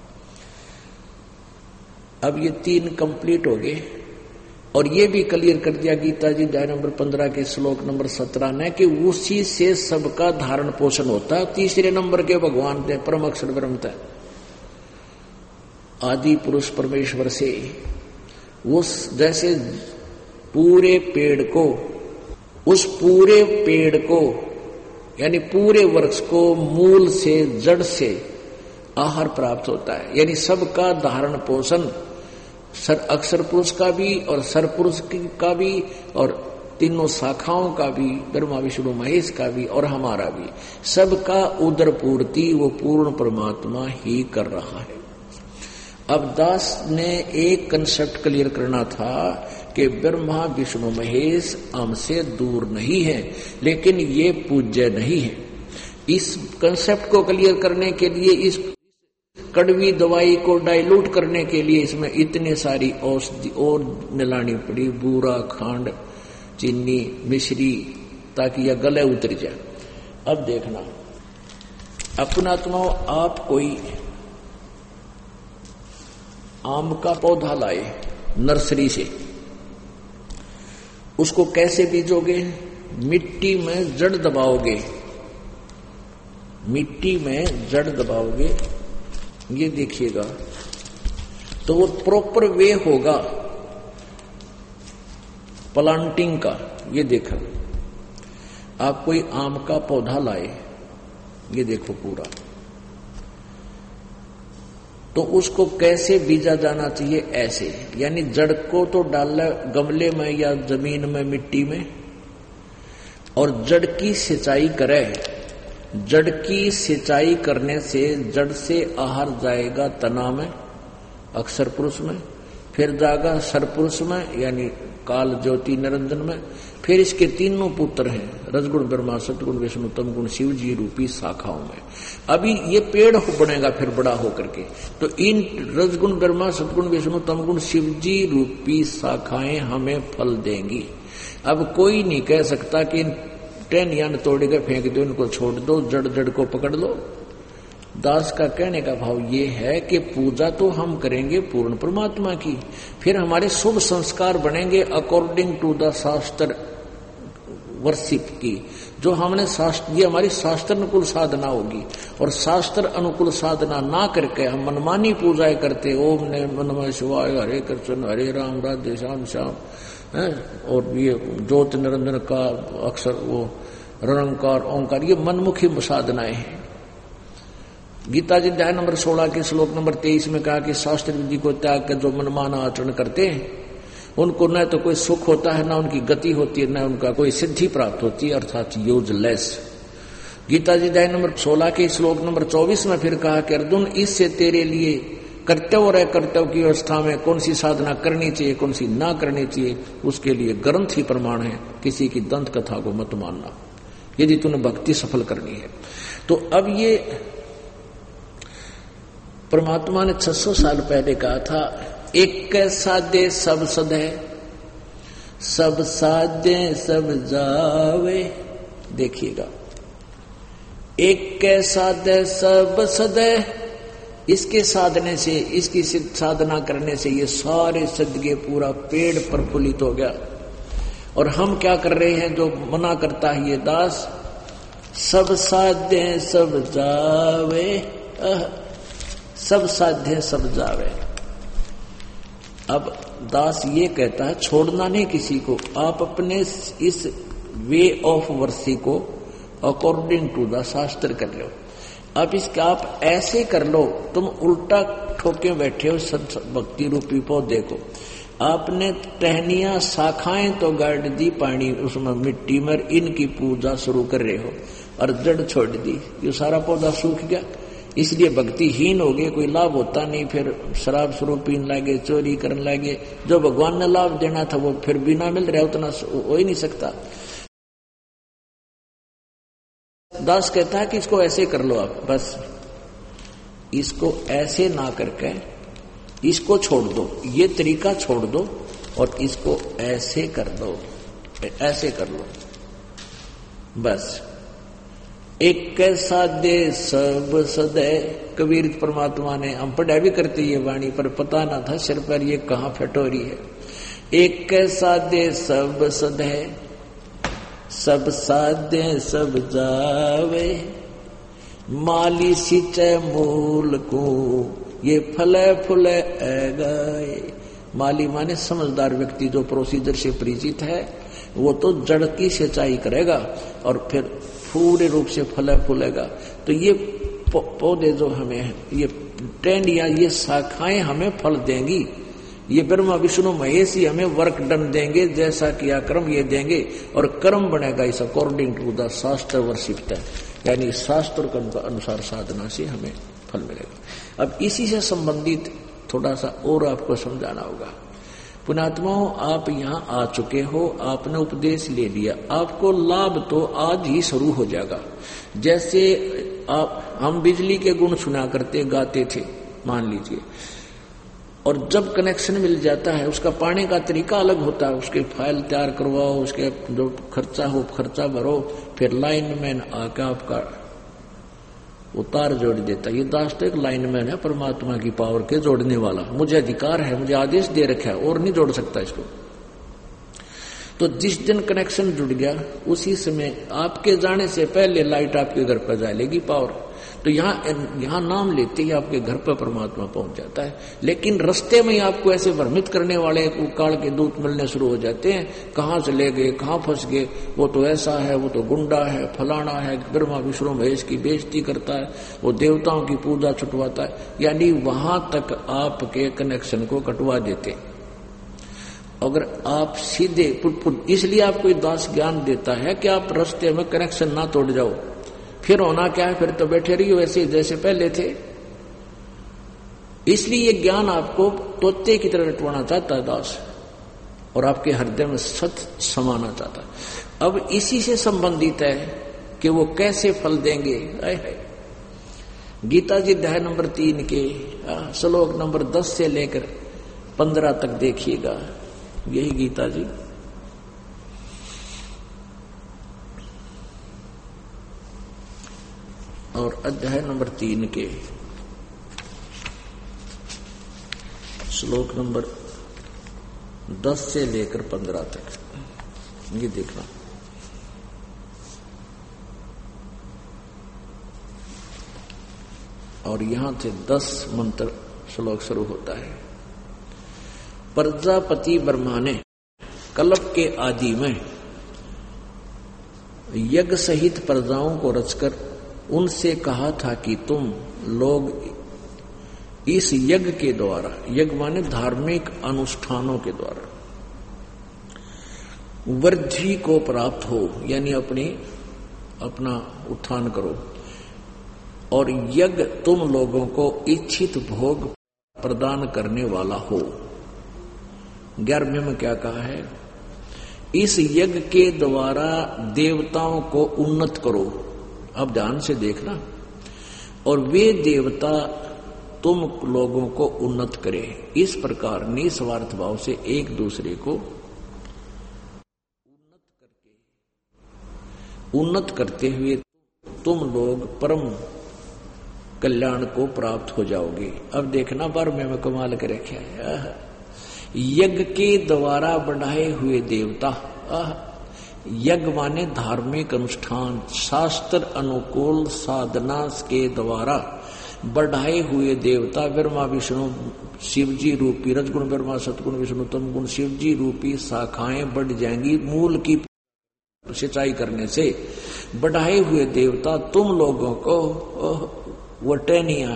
अब ये 3 कंप्लीट हो गए और ये भी क्लियर कर दिया गीता जी अध्याय नंबर 15 के श्लोक नंबर 17 ने कि उसी से सबका धारण पोषण होता है। तीसरे नंबर के भगवान थे परम अक्षर ब्रह्म थे, आदि पुरुष परमेश्वर से उस जैसे पूरे पेड़ को, उस पूरे पेड़ को यानी पूरे वृक्ष को मूल से जड़ से आहार प्राप्त होता है, यानी सबका धारण पोषण अक्षर पुरुष का भी और सर पुरुष का भी और तीनों शाखाओं का भी, ब्रह्मा विष्णु महेश का भी और हमारा भी, सबका उदर पूर्ति वो पूर्ण परमात्मा ही कर रहा है। अब दास ने एक कंसेप्ट क्लियर करना था कि ब्रह्मा विष्णु महेश हमसे दूर नहीं है, लेकिन ये पूज्य नहीं है। इस कंसेप्ट को क्लियर करने के लिए, इस कड़वी दवाई को डाइल्यूट करने के लिए इसमें इतने सारी औषधि और मिलानी पड़ी, बूरा, खांड, चीनी, मिश्री, ताकि यह गले उतर जाए। अब देखना अपना आप कोई आम का पौधा लाए नर्सरी से, उसको कैसे बीजोगे? मिट्टी में जड़ दबाओगे, मिट्टी में जड़ दबाओगे, ये देखिएगा तो वो प्रॉपर वे होगा प्लांटिंग का। ये देखो आप कोई आम का पौधा लाए, ये देखो पूरा, तो उसको कैसे बीजा जाना चाहिए? ऐसे, यानी जड़ को तो डालना गमले में या जमीन में, मिट्टी में, और जड़ की सिंचाई करे। जड़ की सिंचाई करने से जड़ से आहार जाएगा तना में, अक्षर पुरुष में, फिर जाएगा सर पुरुष में यानी काल ज्योति निरंजन में, फिर इसके तीनों पुत्र हैं रजगुण ब्रह्मा सतगुण विष्णु तमगुण शिव जी रूपी शाखाओं में। अभी ये पेड़ बनेगा फिर बड़ा होकर के, तो इन रजगुण ब्रह्मा सतगुण विष्णु तमगुण शिव जी रूपी शाखाएं हमें फल देंगी। अब कोई नहीं कह सकता कि इन टहनियां तोड़ के फेंक दो, इनको छोड़ दो, जड़ को पकड़ लो। दास का कहने का भाव ये है कि पूजा तो हम करेंगे पूर्ण परमात्मा की, फिर हमारे शुभ संस्कार बनेंगे according to the shastra worship की, जो हमने शास्त्र, ये हमारी शास्त्र अनुकूल साधना होगी। और शास्त्र अनुकूल साधना ना करके हम मनमानी पूजाएं करते, ओम नमः शिवाय, हरे कृष्ण हरे राम, राधे श्याम श्याम, और ये ज्योत निरंजन का अक्षर वो निरंकार ओंकार, ये मनमुखी साधनाएं हैं। गीता जी अध्याय नंबर 16 के श्लोक नंबर 23 में कहा कि शास्त्र विधि को त्याग कर जो मनमाना आचरण करते हैं उनको न तो कोई सुख होता है, न उनकी गति होती है, न उनका कोई सिद्धि प्राप्त होती है, अर्थात यूजलेस। गीता जी अध्याय नंबर 16 के श्लोक नंबर 24 में फिर कहा कि अर्जुन इससे तेरे लिए कर्तव्य और अकर्तव्य की अवस्था में कौन सी साधना करनी चाहिए, कौन सी ना करनी चाहिए, उसके लिए ग्रंथ ही प्रमाण है, किसी की दंत कथा को मत मानना यदि तूने भक्ति सफल करनी है। तो अब ये परमात्मा ने 600 साल पहले कहा था, एक साधे सब सदे, सब साधे सब जावे। देखिएगा, एक साधे सब सदे, इसके साधने से, इसकी साधना करने से ये सारे सदगे पूरा पेड़ प्रफुल्लित हो गया। और हम क्या कर रहे हैं, जो मना करता है ये दास, सब साध्य सब जावे, सब साध्य सब जावे। अब दास ये कहता है छोड़ना नहीं किसी को, आप अपने इस वे ऑफ वर्सी को अकॉर्डिंग टू द शास्त्र कर लो। अब इसका आप ऐसे कर लो, तुम उल्टा ठोके बैठे हो भक्ति रूपी पौधे को। आपने टहनियां शाखाएं तो गाड़ दी पानी उसमें मिट्टी में, इनकी पूजा शुरू कर रहे हो और जड़ छोड़ दी, ये सारा पौधा सूख गया। इसलिए भक्तिहीन हो गए, कोई लाभ होता नहीं, फिर शराब स्वरूप पीने लगे, चोरी करने लगे। जो भगवान ने लाभ देना था वो फिर बिना मिल रहा उतना हो ही नहीं सकता। दास कहता है कि इसको ऐसे कर लो आप, बस इसको ऐसे ना करके इसको छोड़ दो, ये तरीका छोड़ दो और इसको ऐसे कर दो, ऐसे कर लो बस। एक कैसा दे सब सदै, कबीर परमात्मा ने, हम पढ़ा भी करते ये वाणी पर पता ना था सिर पर ये कहाँ फटोरी है। एक कैसा दे सब सदै, सब साधे सब जावे, माली सिंचे मूल को, ये फले फूले गाए। माली माने समझदार व्यक्ति जो प्रोसीजर से परिचित है, वो तो जड़ की सिंचाई करेगा और फिर पूरे रूप से फले फूलेगा। तो ये पौधे जो हमें, ये टहनियां, ये शाखाएं हमें फल देंगी। ये ब्रह्मा विष्णु महेश ही हमें वर्क डन देंगे, जैसा किया कर्म ये देंगे और कर्म बनेगा इस अकॉर्डिंग टू द शास्त्र वर्षिप्त, यानी शास्त्र के अनुसार साधना से हमें फल मिलेगा। अब इसी से संबंधित थोड़ा सा और आपको समझाना होगा। पुण्यात्माओं, आप यहाँ आ चुके हो, आपने उपदेश ले लिया, आपको लाभ तो आज ही शुरू हो जाएगा। जैसे हम बिजली के गुण सुना करते गाते थे मान लीजिए, और जब कनेक्शन मिल जाता है उसका पाने का तरीका अलग होता है, उसके फाइल तैयार करवाओ, उसके जो खर्चा हो खर्चा भरो, फिर लाइनमैन आकर आपका वो तार जोड़ देता है। ये दास तो एक लाइनमैन है, परमात्मा की पावर के जोड़ने वाला, मुझे अधिकार है, मुझे आदेश दे रखा है और नहीं जोड़ सकता इसको। तो जिस दिन कनेक्शन जुड़ गया उसी समय आपके जाने से पहले लाइट आपके घर पर जाएगी पावर। तो यहाँ नाम लेते ही आपके घर पर परमात्मा पहुंच जाता है। लेकिन रास्ते में आपको ऐसे भ्रमित करने वाले काल के दूत मिलने शुरू हो जाते हैं, कहाँ चले गए, कहाँ फंस गए, वो तो ऐसा है, वो तो गुंडा है, फलाना है, ब्रह्मा विष्णु महेश की बेइज्जती करता है, वो देवताओं की पूजा छुटवाता है, यानी वहां तक आपके कनेक्शन को कटवा देते। अगर आप सीधे, इसलिए आपको दास ज्ञान देता है कि आप रास्ते में कनेक्शन ना तोड़ जाओ। फिर होना क्या है, फिर तो बैठे रहिए वैसे जैसे पहले थे। इसलिए ये ज्ञान आपको तोते की तरह रटवाना चाहता है दास, और आपके हृदय में सत समाना चाहता है। अब इसी से संबंधित है कि वो कैसे फल देंगे। गीता जी अध्याय नंबर 3 के श्लोक नंबर 10 से लेकर 15 तक देखिएगा। यही गीता जी और अध्याय नंबर 3 के श्लोक नंबर 10 से लेकर 15 तक, ये देखना। और यहां से 10 मंत्र श्लोक शुरू होता है। प्रजापति ब्रह्मा ने कल्प के आदि में यज्ञ सहित प्रजाओं को रचकर उनसे कहा था कि तुम लोग इस यज्ञ के द्वारा, यज्ञ माने धार्मिक अनुष्ठानों के द्वारा, वृद्धि को प्राप्त हो, यानी अपना उत्थान करो, और यज्ञ तुम लोगों को इच्छित भोग प्रदान करने वाला हो। 11वें में क्या कहा है? इस यज्ञ के द्वारा देवताओं को उन्नत करो। अब ध्यान से देखना, और वे देवता तुम लोगों को उन्नत करे। इस प्रकार निस्वार्थ भाव से एक दूसरे को उन्नत करते हुए तुम लोग परम कल्याण को प्राप्त हो जाओगे। अब देखना 12वें में कमाल कर रखा है, यज्ञ के द्वारा बढ़ाए हुए देवता। यज्ञ माने धार्मिक अनुष्ठान, शास्त्र अनुकूल साधना के द्वारा बढ़ाए हुए देवता ब्रह्मा विष्णु शिवजी रूपी रजगुण ब्रह्मा सतगुण विष्णु तमगुण शिवजी रूपी शाखाएं बढ़ जाएंगी। मूल की सिंचाई करने से बढ़ाए हुए देवता तुम लोगों को वो टहनियां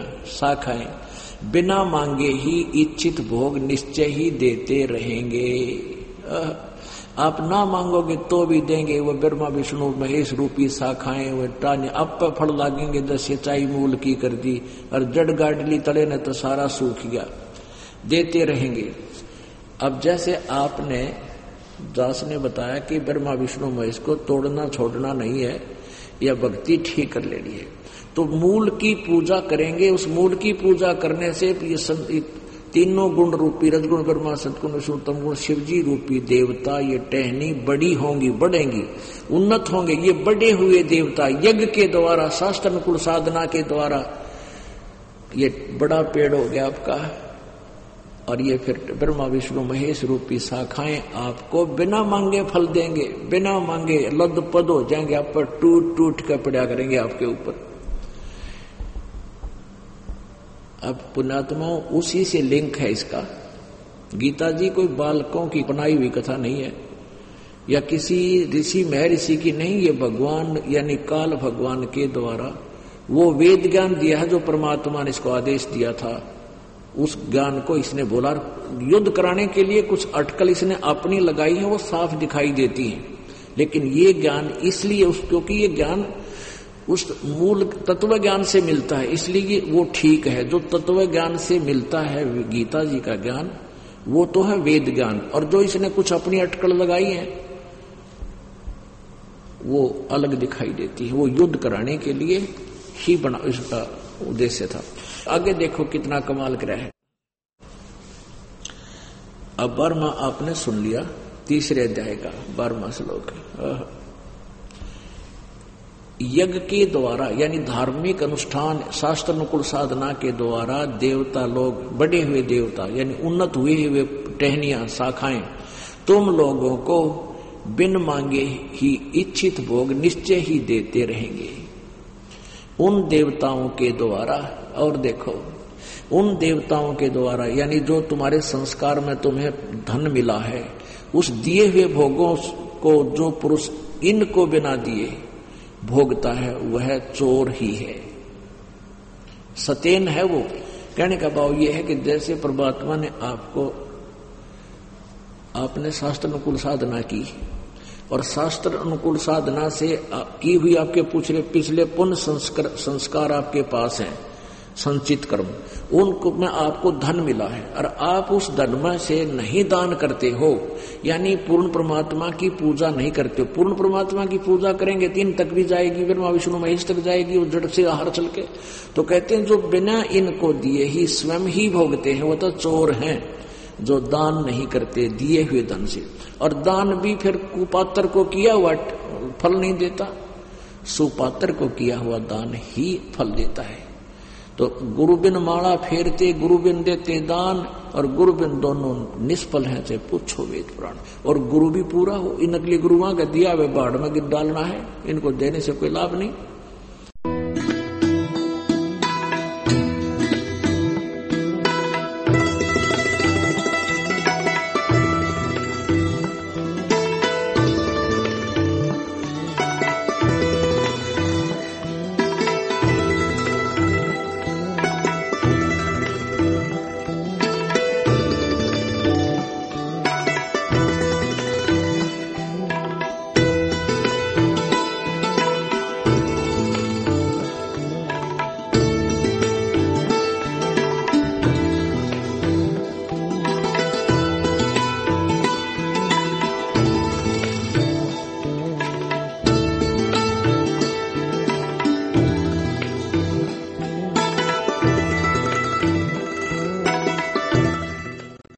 शाखाएं बिना मांगे ही इच्छित भोग निश्चय ही देते रहेंगे। आप ना मांगोगे तो भी देंगे। वो ब्रह्मा विष्णु महेश रूपी शाखाएं वो टाने अब पे फल लागेंगे। दस सिंचाई मूल की कर दी और जड़ गाड़ ली तले ने तो सारा सूख गया। देते रहेंगे। अब जैसे आपने दास ने बताया कि ब्रह्मा विष्णु महेश को तोड़ना छोड़ना नहीं है, या भक्ति ठीक कर लेनी है, तो मूल की पूजा करेंगे। उस मूल की पूजा करने से ये तीनों गुण रूपी रजगुण ब्रह्मा सतगुण विष्णु तम गुण शिवजी रूपी देवता ये टहनी बड़ी होंगी, बढ़ेंगी, उन्नत होंगे। ये बढ़े हुए देवता यज्ञ के द्वारा शास्त्र अनुकूल साधना के द्वारा ये बड़ा पेड़ हो गया आपका। और ये फिर ब्रह्मा विष्णु महेश रूपी शाखाएं आपको बिना मांगे फल देंगे, बिना मांगे लद पद हो जाएंगे। आप पर टूट टूट कर पड़ा करेंगे आपके ऊपर। अब पुण्यात्माओं उसी से लिंक है इसका। गीता जी कोई बालकों की बनाई हुई कथा नहीं है, या किसी ऋषि महर्षि की नहीं। ये भगवान यानी काल भगवान के द्वारा वो वेद ज्ञान दिया है जो परमात्मा ने इसको आदेश दिया था। उस ज्ञान को इसने बोला। युद्ध कराने के लिए कुछ अटकल इसने अपनी लगाई है, वो साफ दिखाई देती है। लेकिन ये ज्ञान इसलिए क्योंकि ये ज्ञान उस मूल तत्व ज्ञान से मिलता है, इसलिए वो ठीक है। जो तत्व ज्ञान से मिलता है गीता जी का ज्ञान, वो तो है वेद ज्ञान। और जो इसने कुछ अपनी अटकल लगाई है वो अलग दिखाई देती है। वो युद्ध कराने के लिए ही बना, इसका उद्देश्य था। आगे देखो कितना कमाल कर है। अब 12वां आपने सुन लिया, तीसरे अध्याय का 12वां श्लोक। यज्ञ के द्वारा यानी धार्मिक अनुष्ठान शास्त्र अनुकूल साधना के द्वारा देवता लोग, बढ़े हुए देवता यानी उन्नत हुए हुए टहनियां शाखाएं तुम लोगों को बिन मांगे ही इच्छित भोग निश्चय ही देते रहेंगे उन देवताओं के द्वारा। और देखो उन देवताओं के द्वारा यानी जो तुम्हारे संस्कार में तुम्हें धन मिला है, उस दिए हुए भोगों को जो पुरुष इनको बिना दिए भोगता है वह चोर ही है, सतेन है वो। कहने का भाव ये है कि जैसे परमात्मा ने आपने शास्त्र अनुकूल साधना की और शास्त्र अनुकूल साधना से की हुई आपके पिछले पुण्य संस्कार आपके पास हैं, संचित कर्म, उनको में आपको धन मिला है और आप उस धन में से नहीं दान करते हो, यानी पूर्ण परमात्मा की पूजा नहीं करते हो। पूर्ण परमात्मा की पूजा करेंगे 3 तक भी जाएगी, ब्रह्मा विष्णु महेश तक जाएगी, वो जड़ से आहार चल के। तो कहते हैं जो बिना इनको दिए ही स्वयं ही भोगते हैं वो तो चोर हैं, जो दान नहीं करते दिए हुए धन से। और दान भी फिर कुपात्र को किया हुआ फल नहीं देता, सुपात्र को किया हुआ दान ही फल देता है। तो गुरु बिन माला फेरते गुरु बिन देते दान, और गुरु बिन दोनों निष्फल हैं चाहे पूछो वेद पुराण। और गुरु भी पूरा हो, इन नकली गुरुओं का दिया वे बाढ़ में गिर डालना है, इनको देने से कोई लाभ नहीं।